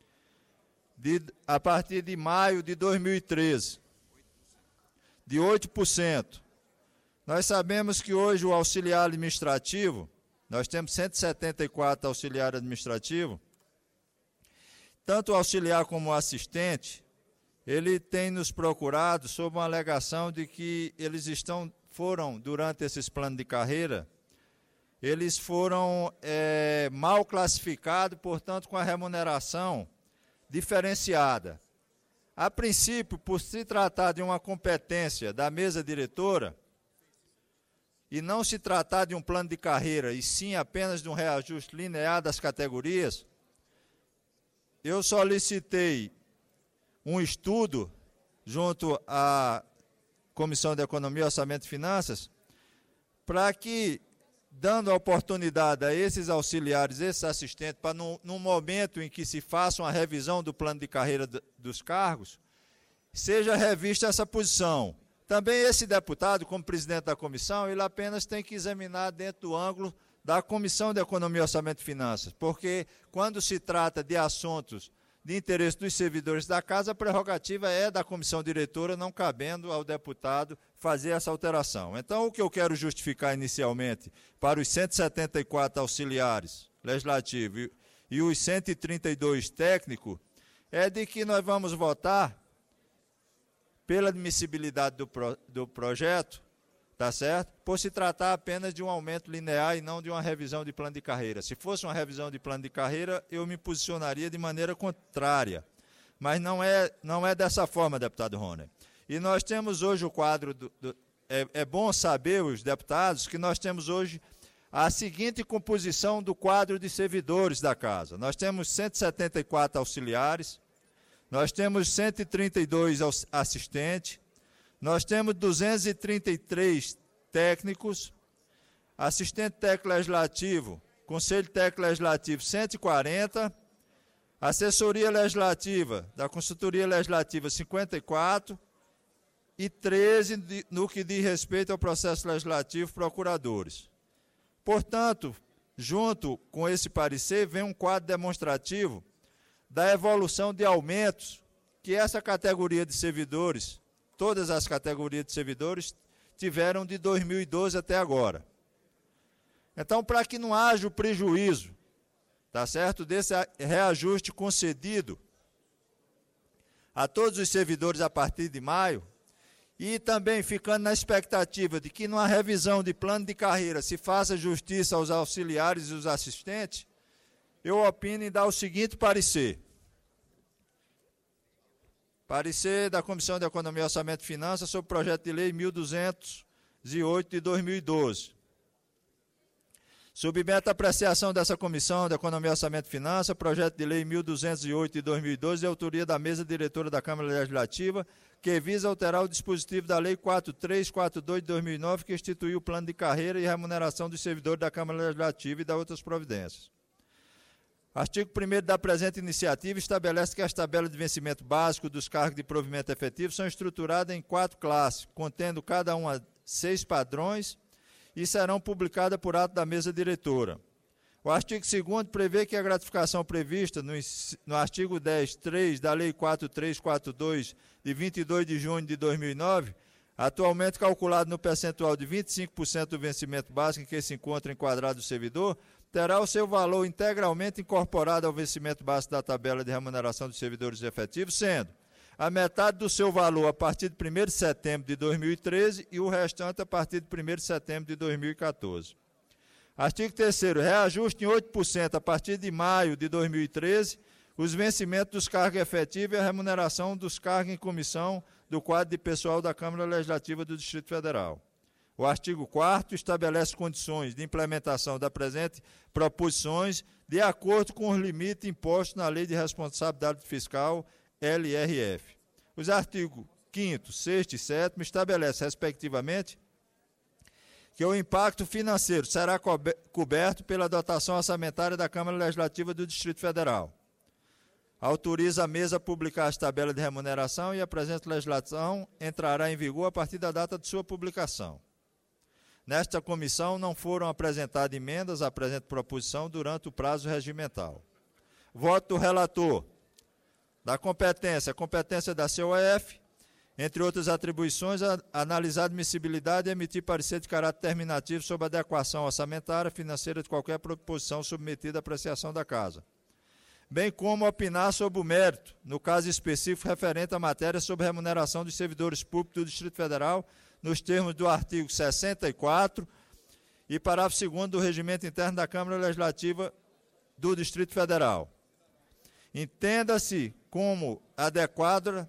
a partir de maio de 2013, de 8%. Nós sabemos que hoje o auxiliar administrativo, nós temos 174 auxiliares administrativos, tanto o auxiliar como o assistente, ele tem nos procurado sob uma alegação de que eles foram, durante esses planos de carreira, eles foram mal classificados, portanto, com a remuneração diferenciada. A princípio, por se tratar de uma competência da mesa diretora, e não se tratar de um plano de carreira, e sim apenas de um reajuste linear das categorias, eu solicitei um estudo junto à Comissão de Economia, Orçamento e Finanças, para que, dando a oportunidade a esses auxiliares, esses assistentes, para no momento em que se faça uma revisão do plano de carreira dos cargos, seja revista essa posição. Também esse deputado, como presidente da comissão, ele apenas tem que examinar dentro do ângulo da Comissão de Economia, Orçamento e Finanças, porque quando se trata de assuntos de interesse dos servidores da casa, a prerrogativa é da comissão diretora, não cabendo ao deputado fazer essa alteração. Então, o que eu quero justificar inicialmente para os 174 auxiliares legislativos e os 132 técnicos é de que nós vamos votar pela admissibilidade do projeto, tá certo? Por se tratar apenas de um aumento linear e não de uma revisão de plano de carreira. Se fosse uma revisão de plano de carreira, eu me posicionaria de maneira contrária. Mas não é dessa forma, deputado Rony. E nós temos hoje o quadro, é bom saber, os deputados, que nós temos hoje a seguinte composição do quadro de servidores da casa. Nós temos 174 auxiliares, nós temos 132 assistentes, nós temos 233 técnicos, assistente técnico legislativo, conselho técnico legislativo 140, assessoria legislativa da consultoria legislativa 54 e 13 no que diz respeito ao processo legislativo, procuradores. Portanto, junto com esse parecer, vem um quadro demonstrativo da evolução de aumentos que essa categoria de servidores, todas as categorias de servidores, tiveram de 2012 até agora. Então, para que não haja o prejuízo, tá certo, desse reajuste concedido a todos os servidores a partir de maio, e também ficando na expectativa de que numa revisão de plano de carreira se faça justiça aos auxiliares e os assistentes, eu opino em dar o seguinte parecer. Parecer da Comissão de Economia, Orçamento e Finanças sobre o projeto de lei 1208 de 2012. Submeto a apreciação dessa Comissão de Economia, Orçamento e Finanças, projeto de lei 1208 de 2012, de autoria da mesa diretora da Câmara Legislativa, que visa alterar o dispositivo da Lei 4342 de 2009, que instituiu o plano de carreira e remuneração dos servidores da Câmara Legislativa e da outras providências. Artigo 1º da presente iniciativa estabelece que as tabelas de vencimento básico dos cargos de provimento efetivo são estruturadas em 4 classes, contendo cada uma 6 padrões e serão publicadas por ato da mesa diretora. O artigo 2º prevê que a gratificação prevista no artigo 10.3 da Lei 4342, de 22 de junho de 2009, atualmente calculado no percentual de 25% do vencimento básico em que se encontra enquadrado o servidor, terá o seu valor integralmente incorporado ao vencimento básico da tabela de remuneração dos servidores efetivos, sendo a metade do seu valor a partir de 1º de setembro de 2013 e o restante a partir de 1º de setembro de 2014. Artigo 3º, reajuste em 8% a partir de maio de 2013, os vencimentos dos cargos efetivos e a remuneração dos cargos em comissão do quadro de pessoal da Câmara Legislativa do Distrito Federal. O artigo 4º estabelece condições de implementação da presente proposições de acordo com os limites impostos na Lei de Responsabilidade Fiscal, LRF. Os artigos 5º, 6º e 7º estabelecem, respectivamente, que o impacto financeiro será coberto pela dotação orçamentária da Câmara Legislativa do Distrito Federal. Autoriza a mesa a publicar as tabelas de remuneração e a presente legislação entrará em vigor a partir da data de sua publicação. Nesta comissão não foram apresentadas emendas à presente proposição durante o prazo regimental. Voto do relator. Da competência, a competência da COEF, entre outras atribuições, analisar a admissibilidade e emitir parecer de caráter terminativo sobre a adequação orçamentária financeira de qualquer proposição submetida à apreciação da Casa. bem como opinar sobre o mérito, no caso específico referente à matéria sobre remuneração dos servidores públicos do Distrito Federal, nos termos do artigo 64 e parágrafo 2º do Regimento Interno da Câmara Legislativa do Distrito Federal. Entenda-se como adequada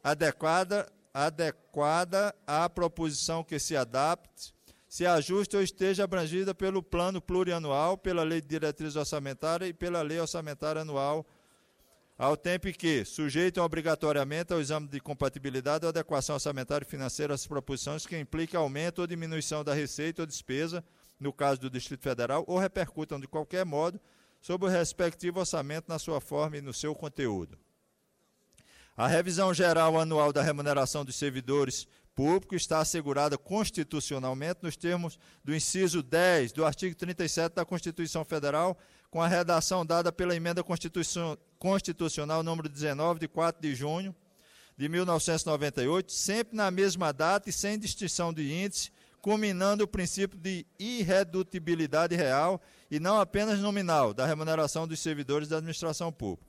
à proposição que se adapte, se ajuste ou esteja abrangida pelo plano plurianual, pela lei de diretriz orçamentária e pela lei orçamentária anual, ao tempo em que sujeitam obrigatoriamente ao exame de compatibilidade ou adequação orçamentária e financeira às proposições que impliquem aumento ou diminuição da receita ou despesa, no caso do Distrito Federal, ou repercutam de qualquer modo sobre o respectivo orçamento na sua forma e no seu conteúdo. A revisão geral anual da remuneração dos servidores públicos está assegurada constitucionalmente nos termos do inciso 10 do artigo 37 da Constituição Federal, com a redação dada pela emenda constitucional número 19, de 4 de junho de 1998, sempre na mesma data e sem distinção de índice, culminando o princípio de irredutibilidade real e não apenas nominal da remuneração dos servidores da administração pública.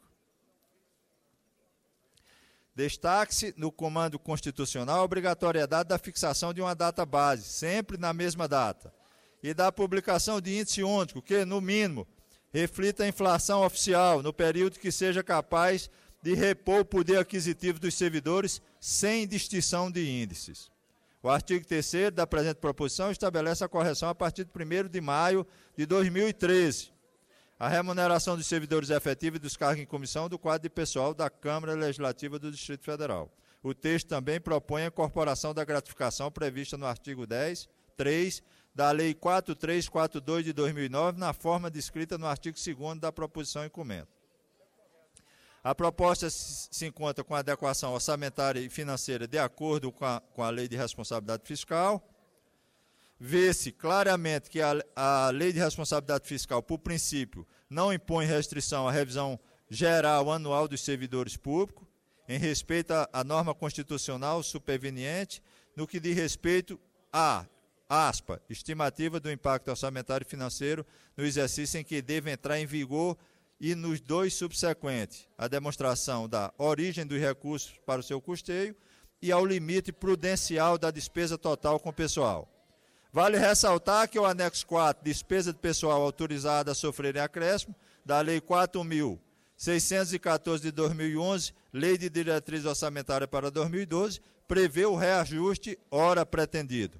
Destaque-se no comando constitucional a obrigatoriedade da fixação de uma data base, sempre na mesma data, e da publicação de índice único, que, no mínimo, reflita a inflação oficial no período que seja capaz de repor o poder aquisitivo dos servidores sem distinção de índices. O artigo 3º da presente proposição estabelece a correção a partir de 1º de maio de 2013. A remuneração dos servidores efetivos e dos cargos em comissão do quadro de pessoal da Câmara Legislativa do Distrito Federal. O texto também propõe a incorporação da gratificação prevista no artigo 10(3) da Lei 4342 de 2009, na forma descrita no artigo 2º da proposição em comento. A proposta se encontra com adequação orçamentária e financeira de acordo com a Lei de Responsabilidade Fiscal. Vê-se claramente que a Lei de Responsabilidade Fiscal, por princípio, não impõe restrição à revisão geral anual dos servidores públicos, em respeito à norma constitucional superveniente, no que diz respeito à, estimativa do impacto orçamentário e financeiro no exercício em que deve entrar em vigor e nos 2 subsequentes, a demonstração da origem dos recursos para o seu custeio e ao limite prudencial da despesa total com pessoal. Vale ressaltar que o anexo 4, despesa de pessoal autorizada a sofrer acréscimo, da Lei 4.614 de 2011, Lei de Diretriz Orçamentária para 2012, prevê o reajuste ora pretendido.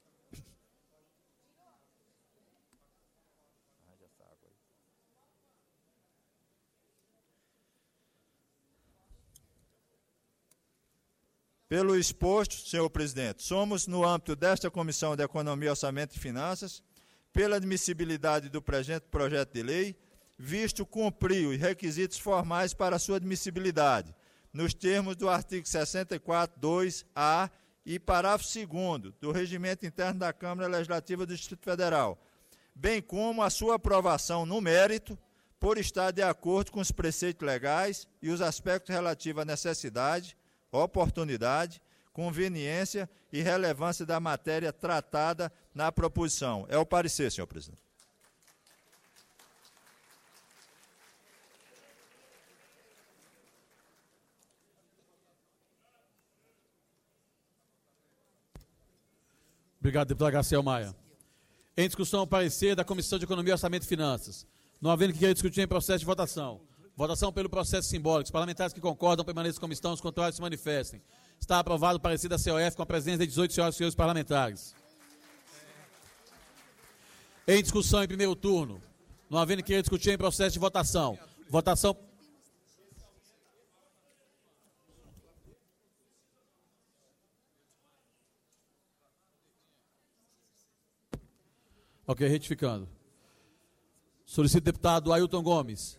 Pelo exposto, senhor presidente, somos, no âmbito desta Comissão de Economia, Orçamento e Finanças, pela admissibilidade do presente projeto de lei, visto cumprir os requisitos formais para sua admissibilidade, nos termos do artigo 64(2)A e parágrafo 2º do Regimento Interno da Câmara Legislativa do Distrito Federal, bem como a sua aprovação no mérito, por estar de acordo com os preceitos legais e os aspectos relativos à necessidade, oportunidade, conveniência e relevância da matéria tratada na proposição. É o parecer, senhor presidente. Obrigado, deputado Garcel Maia. Em discussão, o parecer da Comissão de Economia, Orçamento e Finanças. Não havendo que queira discutir em processo de votação. Votação pelo processo simbólico. Os parlamentares que concordam permaneçam como estão, os contrários se manifestem. Está aprovado o parecer da COF com a presença de 18 senhoras e senhores parlamentares. Em discussão em primeiro turno. Não havendo que queira discutir em processo de votação. Votação... Ok, retificando. Solicito o deputado Ailton Gomes.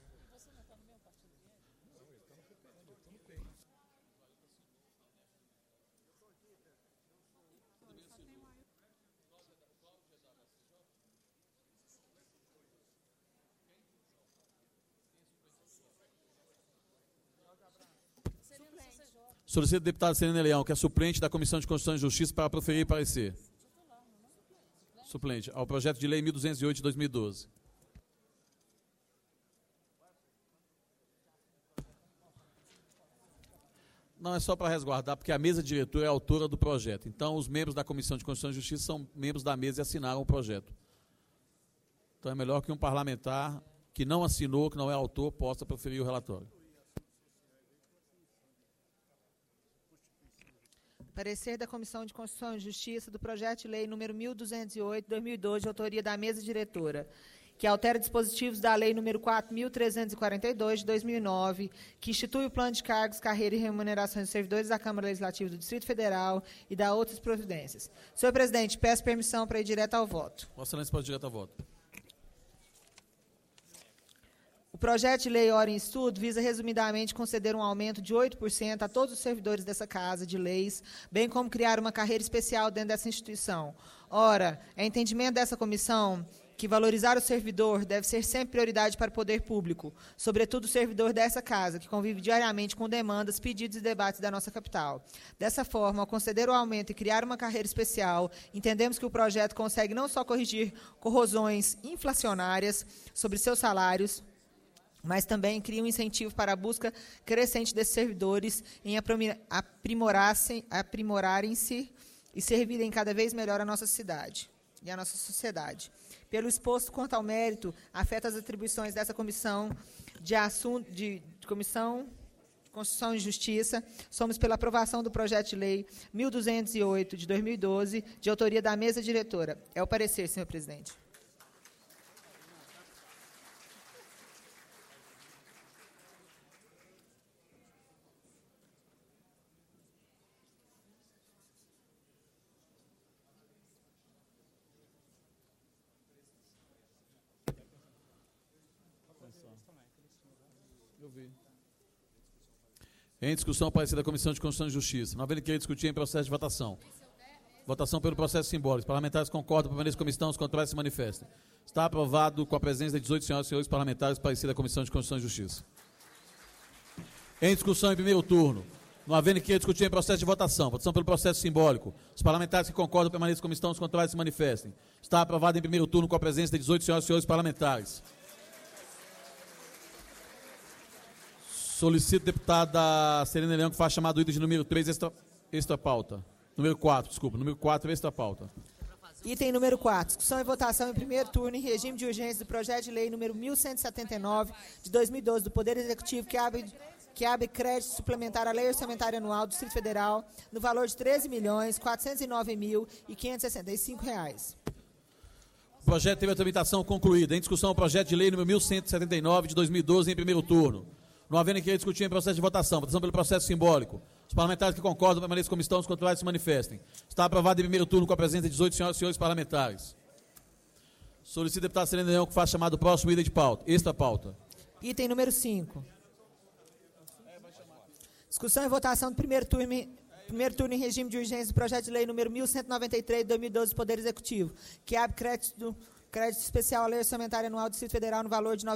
Solicito o deputado Serena Leão, que é suplente da Comissão de Constituição e Justiça, para proferir parecer. Suplente ao projeto de lei 1208 de 2012. Não, é só para resguardar, porque a mesa diretora é a autora do projeto. Então, os membros da Comissão de Constituição e Justiça são membros da mesa e assinaram o projeto. Então, é melhor que um parlamentar que não assinou, que não é autor, possa proferir o relatório. Parecer da Comissão de Constituição e Justiça do projeto de lei número 1208/2012, de autoria da mesa diretora, que altera dispositivos da lei número 4.342, de 2009, que institui o plano de cargos, carreira e remunerações dos servidores da Câmara Legislativa do Distrito Federal e da outras providências. Senhor presidente, peço permissão para ir direto ao voto. Vossa Excelência pode ir direto ao voto. O projeto de lei ora em estudo visa resumidamente conceder um aumento de 8% a todos os servidores dessa Casa de Leis, bem como criar uma carreira especial dentro dessa instituição. Ora, é entendimento dessa comissão que valorizar o servidor deve ser sempre prioridade para o poder público, sobretudo o servidor dessa Casa, que convive diariamente com demandas, pedidos e debates da nossa capital. Dessa forma, ao conceder o aumento e criar uma carreira especial, entendemos que o projeto consegue não só corrigir corrosões inflacionárias sobre seus salários, mas também cria um incentivo para a busca crescente desses servidores em aprimorarem-se e servirem cada vez melhor a nossa cidade e a nossa sociedade. Pelo exposto quanto ao mérito, afeta as atribuições dessa Comissão de Comissão de Constituição e Justiça, somos pela aprovação do projeto de lei 1208, de 2012, de autoria da mesa diretora. É o parecer, senhor presidente. Em discussão, parecer da Comissão de Constituição e Justiça. Não havendo querer discutir em processo de votação. Votação pelo processo simbólico. Os parlamentares concordam, permanecem como estão, os contrários se manifestam. Está aprovado com a presença de 18 senhoras e senhores parlamentares, parecer da Comissão de Constituição e Justiça. Em discussão em primeiro turno. Não havendo querer discutir em processo de votação. Votação pelo processo simbólico. Os parlamentares que concordam, permanecem como estão, os contrários se manifestem. Está aprovado em primeiro turno com a presença de 18 senhoras e senhores parlamentares. Solicito, deputada Serena Leão, que faça chamado item de número 3, extra pauta. Número 4, desculpa. Número 4, extra pauta. Item número 4. Discussão e votação em primeiro turno em regime de urgência do projeto de lei número 1179, de 2012, do Poder Executivo, que abre crédito suplementar à Lei Orçamentária Anual do Distrito Federal, no valor de R$ 13.409.565. O projeto teve a tramitação concluída. Em discussão, o projeto de lei número 1179, de 2012, em primeiro turno. Não havendo querer discutir em processo de votação. Votação pelo processo simbólico. Os parlamentares que concordam, permaneçam como estão, os contrários se manifestem. Está aprovado em primeiro turno com a presença de 18 senhoras e senhores parlamentares. Solicito, deputada Serena Leão, que faça chamado próximo item de pauta. Extra pauta. Item número 5. Discussão e votação do primeiro turno em regime de urgência do projeto de lei número 1193, de 2012, do Poder Executivo, que abre crédito especial à Lei Orçamentária Anual do Distrito Federal no valor de R$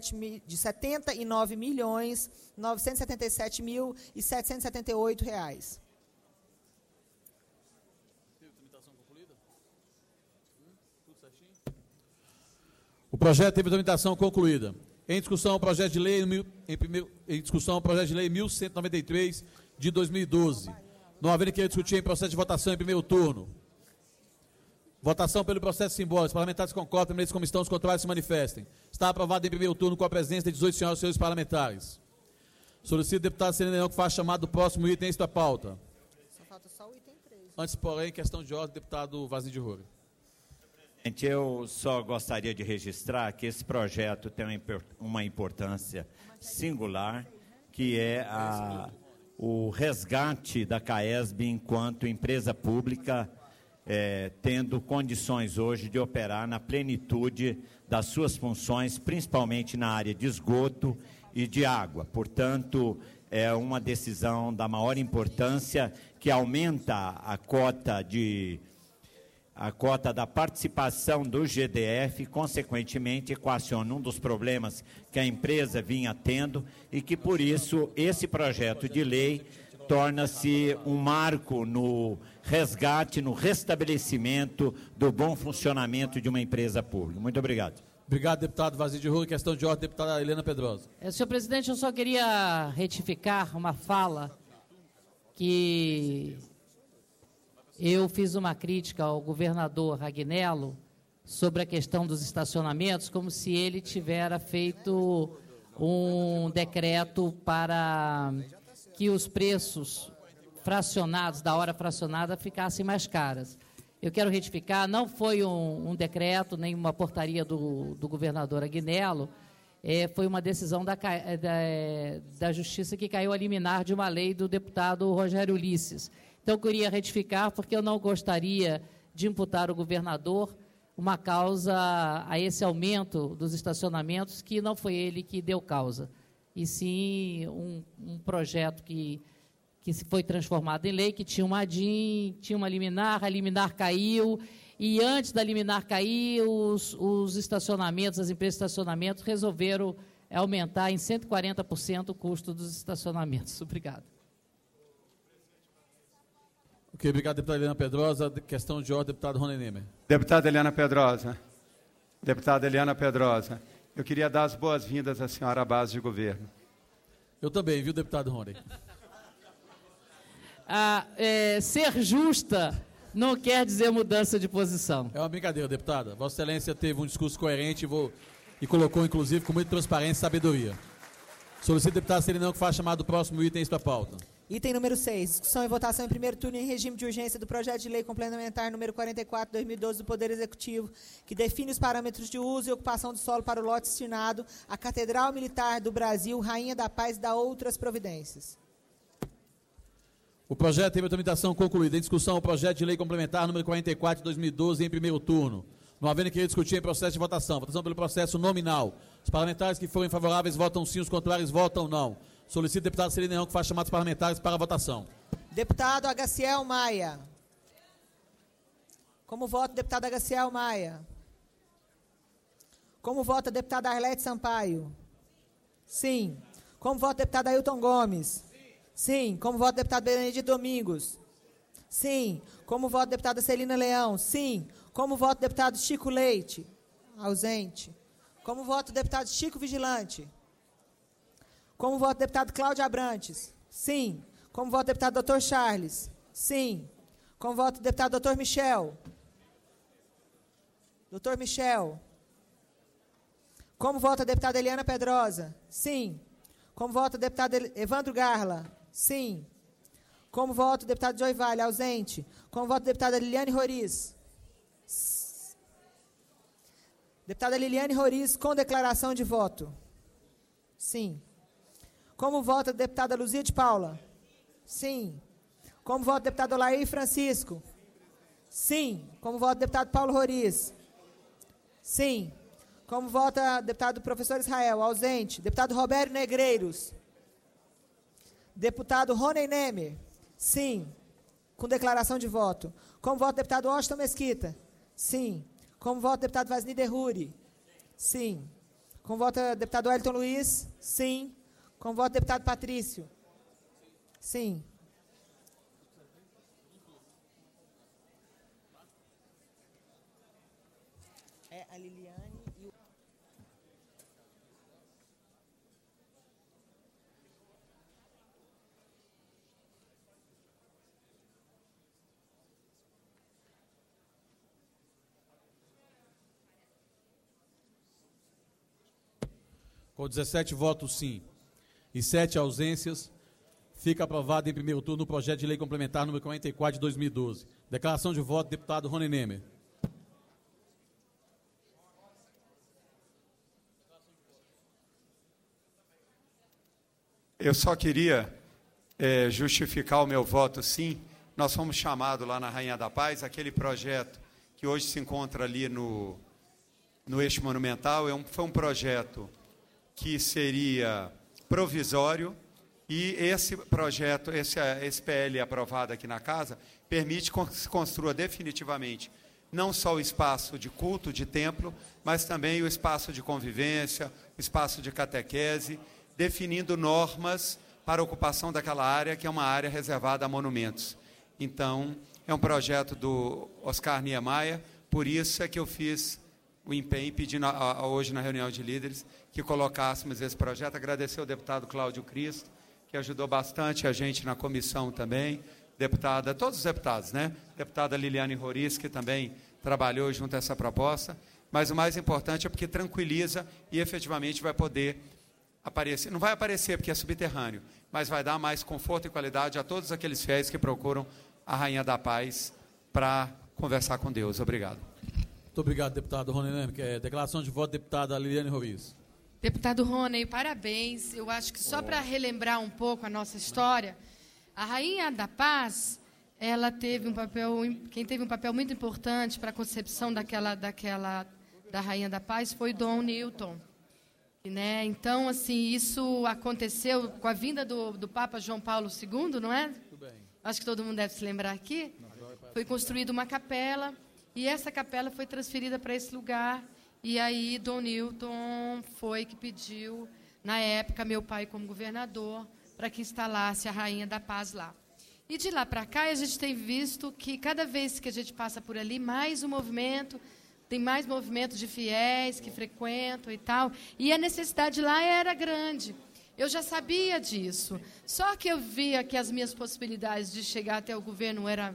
79.977.778. O projeto teve tramitação concluída. Em discussão, o projeto de lei 1193 de 2012. Não havendo querer discutir em processo de votação em primeiro turno. Votação pelo processo simbólico. Os parlamentares concordam, permanecem como estão, os contrários se manifestem. Está aprovado em primeiro turno com a presença de 18 senhoras e senhores parlamentares. Solicito, deputado Serena Leão, que faça chamado do próximo item extra pauta. Só falta só o item 3. Antes, porém, questão de ordem, deputado Vazio de Roure. Eu só gostaria de registrar que esse projeto tem uma importância singular, que é o resgate da CAESB enquanto empresa pública, tendo condições hoje de operar na plenitude das suas funções, principalmente na área de esgoto e de água. Portanto, é uma decisão da maior importância que aumenta a cota da participação do GDF, consequentemente equaciona um dos problemas que a empresa vinha tendo e que, por isso, esse projeto de lei torna-se um marco no resgate, no restabelecimento do bom funcionamento de uma empresa pública. Muito obrigado. Obrigado, deputado Vazio de Roure. Questão de ordem, deputada Helena Pedrosa. Senhor presidente, eu só queria retificar uma fala que eu fiz uma crítica ao governador Ragnello sobre a questão dos estacionamentos, como se ele tivesse feito um decreto para que os preços fracionados, da hora fracionada, ficassem mais caros. Eu quero retificar, não foi um decreto, nem uma portaria do governador Ragnello, foi uma decisão da Justiça que caiu a liminar de uma lei do deputado Rogério Ulisses. Então, eu queria retificar, porque eu não gostaria de imputar ao governador uma causa a esse aumento dos estacionamentos, que não foi ele que deu causa, e sim um projeto que se foi transformado em lei, que tinha uma ADIM, tinha uma liminar, a liminar caiu, e antes da liminar cair, os estacionamentos, as empresas de estacionamentos resolveram aumentar em 140% o custo dos estacionamentos. Obrigado. Ok, obrigado, deputada Eliana Pedrosa. Questão de ordem, deputado Rony Nemer. Deputada Eliana Pedrosa, eu queria dar as boas-vindas à senhora à base de governo. Eu também, viu, deputado Rony? Ser justa não quer dizer mudança de posição. É uma brincadeira, deputada. Vossa Excelência teve um discurso coerente e colocou, inclusive, com muita transparência e sabedoria. Solicito, deputado Selinão, que faça chamado o próximo item para a pauta. Item número 6, discussão e votação em primeiro turno em regime de urgência do projeto de lei complementar número 44/2012 do Poder Executivo, que define os parâmetros de uso e ocupação do solo para o lote destinado à Catedral Militar do Brasil, Rainha da Paz e da outras providências. O projeto teve a tramitação concluída. Em discussão, o projeto de lei complementar número 44 de 2012 em primeiro turno. Não havendo querer discutir em processo de votação. Votação pelo processo nominal. Os parlamentares que forem favoráveis votam sim, os contrários votam não. Solicito, deputado Selinão, que faça chamados parlamentares para a votação. Deputado Agaciel Maia. Como vota, deputado Agaciel Maia? Como vota, deputada Arlete Sampaio? Sim. Como vota, deputado Ailton Gomes? Sim. Como vota, deputado Benedito Domingos? Sim. Como vota, deputada Celina Leão? Sim. Como vota, deputado Chico Leite? Ausente. Como vota, deputado Chico Vigilante? Como vota, deputado Cláudio Abrantes? Sim. Como vota, deputado Dr. Charles? Sim. Como vota, deputado Dr. Michel? Dr. Michel. Como vota, deputada Eliana Pedrosa? Sim. Como vota, deputado Evandro Garla? Sim. Como vota, deputado Joy Vale? Ausente. Como vota, deputada Liliane Roriz? Deputada Liliane Roriz, com declaração de voto? Sim. Como vota a deputada Luzia de Paula? Sim. Como vota o deputado Olair Francisco? Sim. Como vota o deputado Paulo Roriz? Sim. Como vota o deputado professor Israel? Ausente. Deputado Roberto Negreiros? Deputado Rony Nemer? Sim. Com declaração de voto. Como vota o deputado Washington Mesquita? Sim. Como vota o deputado Vasni Derruri? Sim. Como vota o deputado Wellington Luiz? Sim. Como vota o deputado Patrício? Sim. É a Liliane e o... Com 17 votos sim e 7 ausências, fica aprovado em primeiro turno o projeto de lei complementar número 44 de 2012. Declaração de voto, deputado Rony Nemer. Eu só queria justificar o meu voto sim. Nós fomos chamados lá na Rainha da Paz, aquele projeto que hoje se encontra ali no eixo monumental, foi um projeto que seria provisório, e esse projeto, esse PL aprovado aqui na casa, permite que se construa definitivamente não só o espaço de culto, de templo, mas também o espaço de convivência, o espaço de catequese, definindo normas para a ocupação daquela área, que é uma área reservada a monumentos. Então, é um projeto do Oscar Niemeyer, por isso é que eu fiz o empenho, pedindo hoje na reunião de líderes, que colocássemos esse projeto. Agradecer ao deputado Cláudio Cristo que ajudou bastante a gente na comissão também, deputada, todos os deputados, né? Deputada Liliane Roriz, que também trabalhou junto a essa proposta, mas o mais importante é porque tranquiliza e efetivamente vai poder aparecer, não vai aparecer porque é subterrâneo, mas vai dar mais conforto e qualidade a todos aqueles fiéis que procuram a Rainha da Paz para conversar com Deus. Obrigado. Muito obrigado, deputado Rony Leme. Declaração de voto, deputada Liliane Roriz. Deputado Rony, parabéns. Eu acho que só para relembrar um pouco a nossa história, a Rainha da Paz, ela teve um papel, quem teve um papel muito importante para a concepção da Rainha da Paz foi Dom Newton. Né? Então, assim, isso aconteceu com a vinda do Papa João Paulo II, não é? Acho que todo mundo deve se lembrar aqui. Foi construída uma capela, e essa capela foi transferida para esse lugar, e aí Dom Newton foi que pediu, na época, meu pai como governador, para que instalasse a Rainha da Paz lá. E de lá para cá, a gente tem visto que cada vez que a gente passa por ali, mais um movimento, tem mais movimento de fiéis que frequentam e tal, e a necessidade lá era grande. Eu já sabia disso, só que eu via que as minhas possibilidades de chegar até o governo eram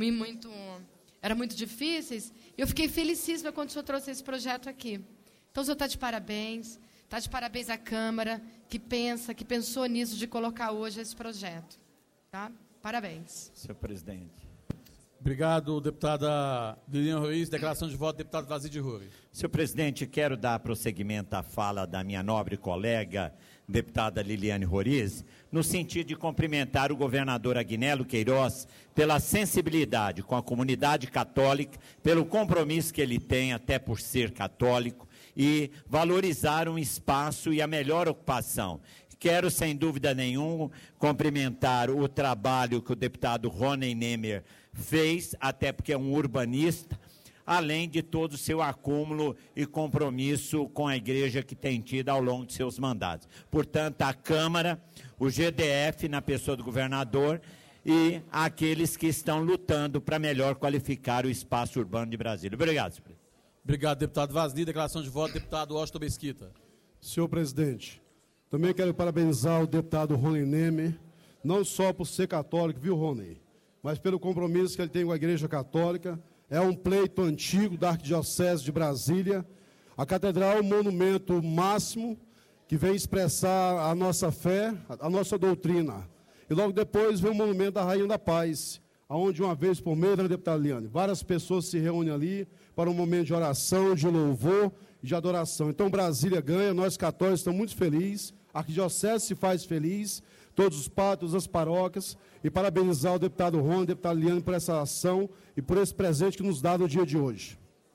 muito difíceis, e eu fiquei felicíssima quando o senhor trouxe esse projeto aqui. Então, o senhor está de parabéns à Câmara, que pensou nisso, de colocar hoje esse projeto. Tá? Parabéns. Senhor presidente. Obrigado, deputada Liliane Roriz. Declaração de voto, deputado Vazide Rui. Senhor presidente, quero dar prosseguimento à fala da minha nobre colega, deputada Liliane Roriz, no sentido de cumprimentar o governador Agnello Queiroz pela sensibilidade com a comunidade católica, pelo compromisso que ele tem, até por ser católico, e valorizar um espaço e a melhor ocupação. Quero, sem dúvida nenhuma, cumprimentar o trabalho que o deputado Rony Nemer fez, até porque é um urbanista, além de todo o seu acúmulo e compromisso com a igreja que tem tido ao longo de seus mandatos. Portanto, a Câmara, o GDF, na pessoa do governador, e aqueles que estão lutando para melhor qualificar o espaço urbano de Brasília. Obrigado, senhor presidente. Obrigado, deputado Vazli. Declaração de voto, deputado Washington Mesquita. Senhor presidente, também quero parabenizar o deputado Rony Nemer, não só por ser católico, viu, Rony, mas pelo compromisso que ele tem com a Igreja Católica. É um pleito antigo da Arquidiocese de Brasília. A catedral é um monumento máximo que vem expressar a nossa fé, a nossa doutrina. E logo depois vem o monumento da Rainha da Paz, onde uma vez por mês, né, deputada Liane, várias pessoas se reúnem ali para um momento de oração, de louvor e de adoração. Então Brasília ganha, nós católicos estamos muito felizes, a Arquidiocese se faz feliz, todos os padres, as paróquias, e parabenizar o deputado Rony, o deputado Liane por essa ação e por esse presente que nos dá no dia de hoje.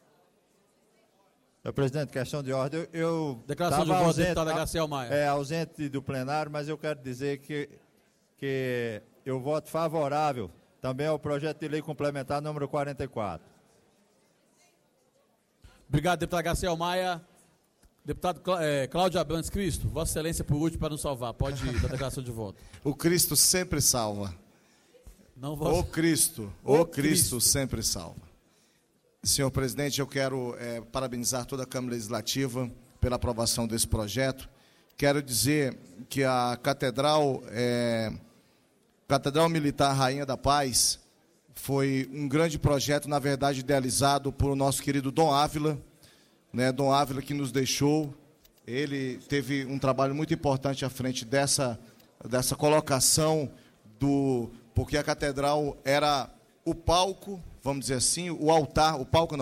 Senhor presidente, questão de ordem. Eu declaração de voto, deputada Graciel Maia. Ausente do plenário, mas eu quero dizer que eu voto favorável também ao projeto de lei complementar número 44. Obrigado, deputada Graciel Maia. Deputado Cláudio Abrantes Cristo, Vossa Excelência por último para nos salvar. Pode ir da declaração de voto. O Cristo sempre salva. Não vou... O Cristo sempre salva. Senhor presidente, eu quero parabenizar toda a Câmara Legislativa pela aprovação desse projeto. Quero dizer que a Catedral Militar Rainha da Paz foi um grande projeto, na verdade, idealizado por o nosso querido Dom Ávila, né, Dom Ávila que nos deixou. Ele teve um trabalho muito importante à frente dessa colocação porque a catedral era o palco, vamos dizer assim, o altar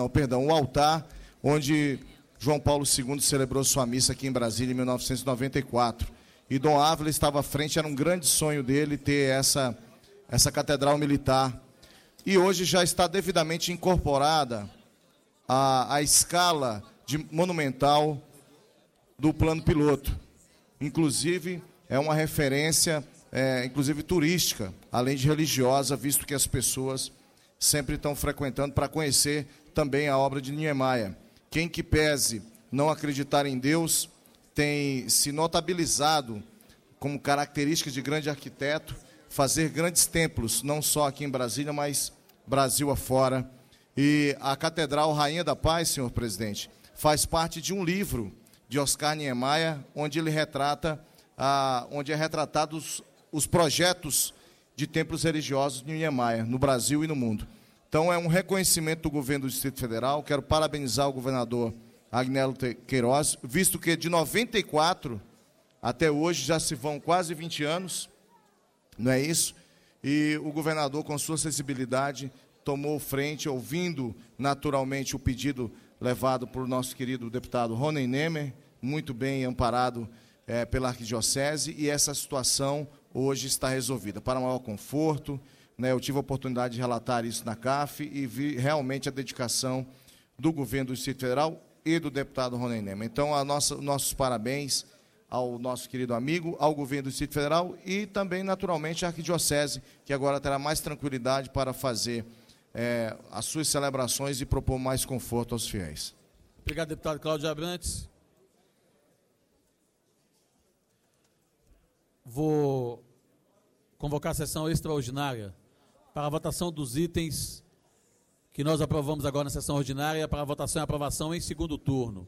onde João Paulo II celebrou sua missa aqui em Brasília em 1994. E Dom Ávila estava à frente, era um grande sonho dele ter essa catedral militar. E hoje já está devidamente incorporada à escala monumental do plano piloto. Inclusive, é uma referência, inclusive turística, além de religiosa, visto que as pessoas sempre estão frequentando para conhecer também a obra de Niemeyer. Quem que pese não acreditar em Deus tem se notabilizado como característica de grande arquiteto, fazer grandes templos, não só aqui em Brasília, mas Brasil afora. E a Catedral Rainha da Paz, senhor presidente, faz parte de um livro de Oscar Niemeyer, onde ele retrata, onde é retratados os projetos de templos religiosos no Niemeyer, no Brasil e no mundo. Então, é um reconhecimento do governo do Distrito Federal. Quero parabenizar o governador Agnello Queiroz, visto que de 94 até hoje já se vão quase 20 anos, não é isso? E o governador, com sua sensibilidade, tomou frente, ouvindo naturalmente o pedido levado por nosso querido deputado Rony Nemer, muito bem amparado pela Arquidiocese, e essa situação hoje está resolvida. Para maior conforto, né, eu tive a oportunidade de relatar isso na CAF e vi realmente a dedicação do governo do Distrito Federal e do deputado Rony Nemer. Então, nossos parabéns ao nosso querido amigo, ao governo do Distrito Federal e também, naturalmente, à Arquidiocese, que agora terá mais tranquilidade para fazer as suas celebrações e propor mais conforto aos fiéis. Obrigado, deputado Cláudio Abrantes. Vou convocar a sessão extraordinária para a votação dos itens que nós aprovamos agora na sessão ordinária, para a votação e aprovação em segundo turno.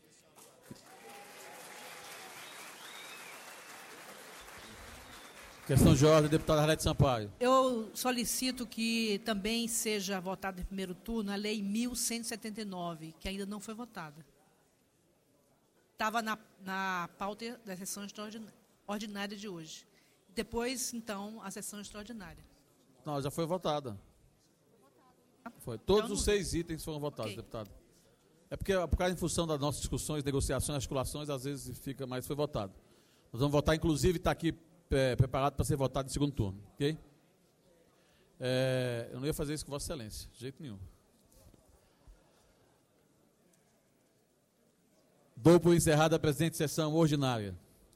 Questão de ordem, deputada Arlete Sampaio. Eu solicito que também seja votada em primeiro turno a Lei 1179, que ainda não foi votada. Estava na pauta da sessão ordinária de hoje. Depois, então, a sessão extraordinária. Não, já foi votada. Foi. Todos os 6 itens foram votados, deputado. É porque, por causa em função das nossas discussões, negociações, articulações, às vezes fica, mas foi votado. Nós vamos votar, inclusive, está aqui preparado para ser votado em segundo turno, ok? Eu não ia fazer isso com Vossa Excelência, de jeito nenhum. Dou por encerrada a presente sessão ordinária.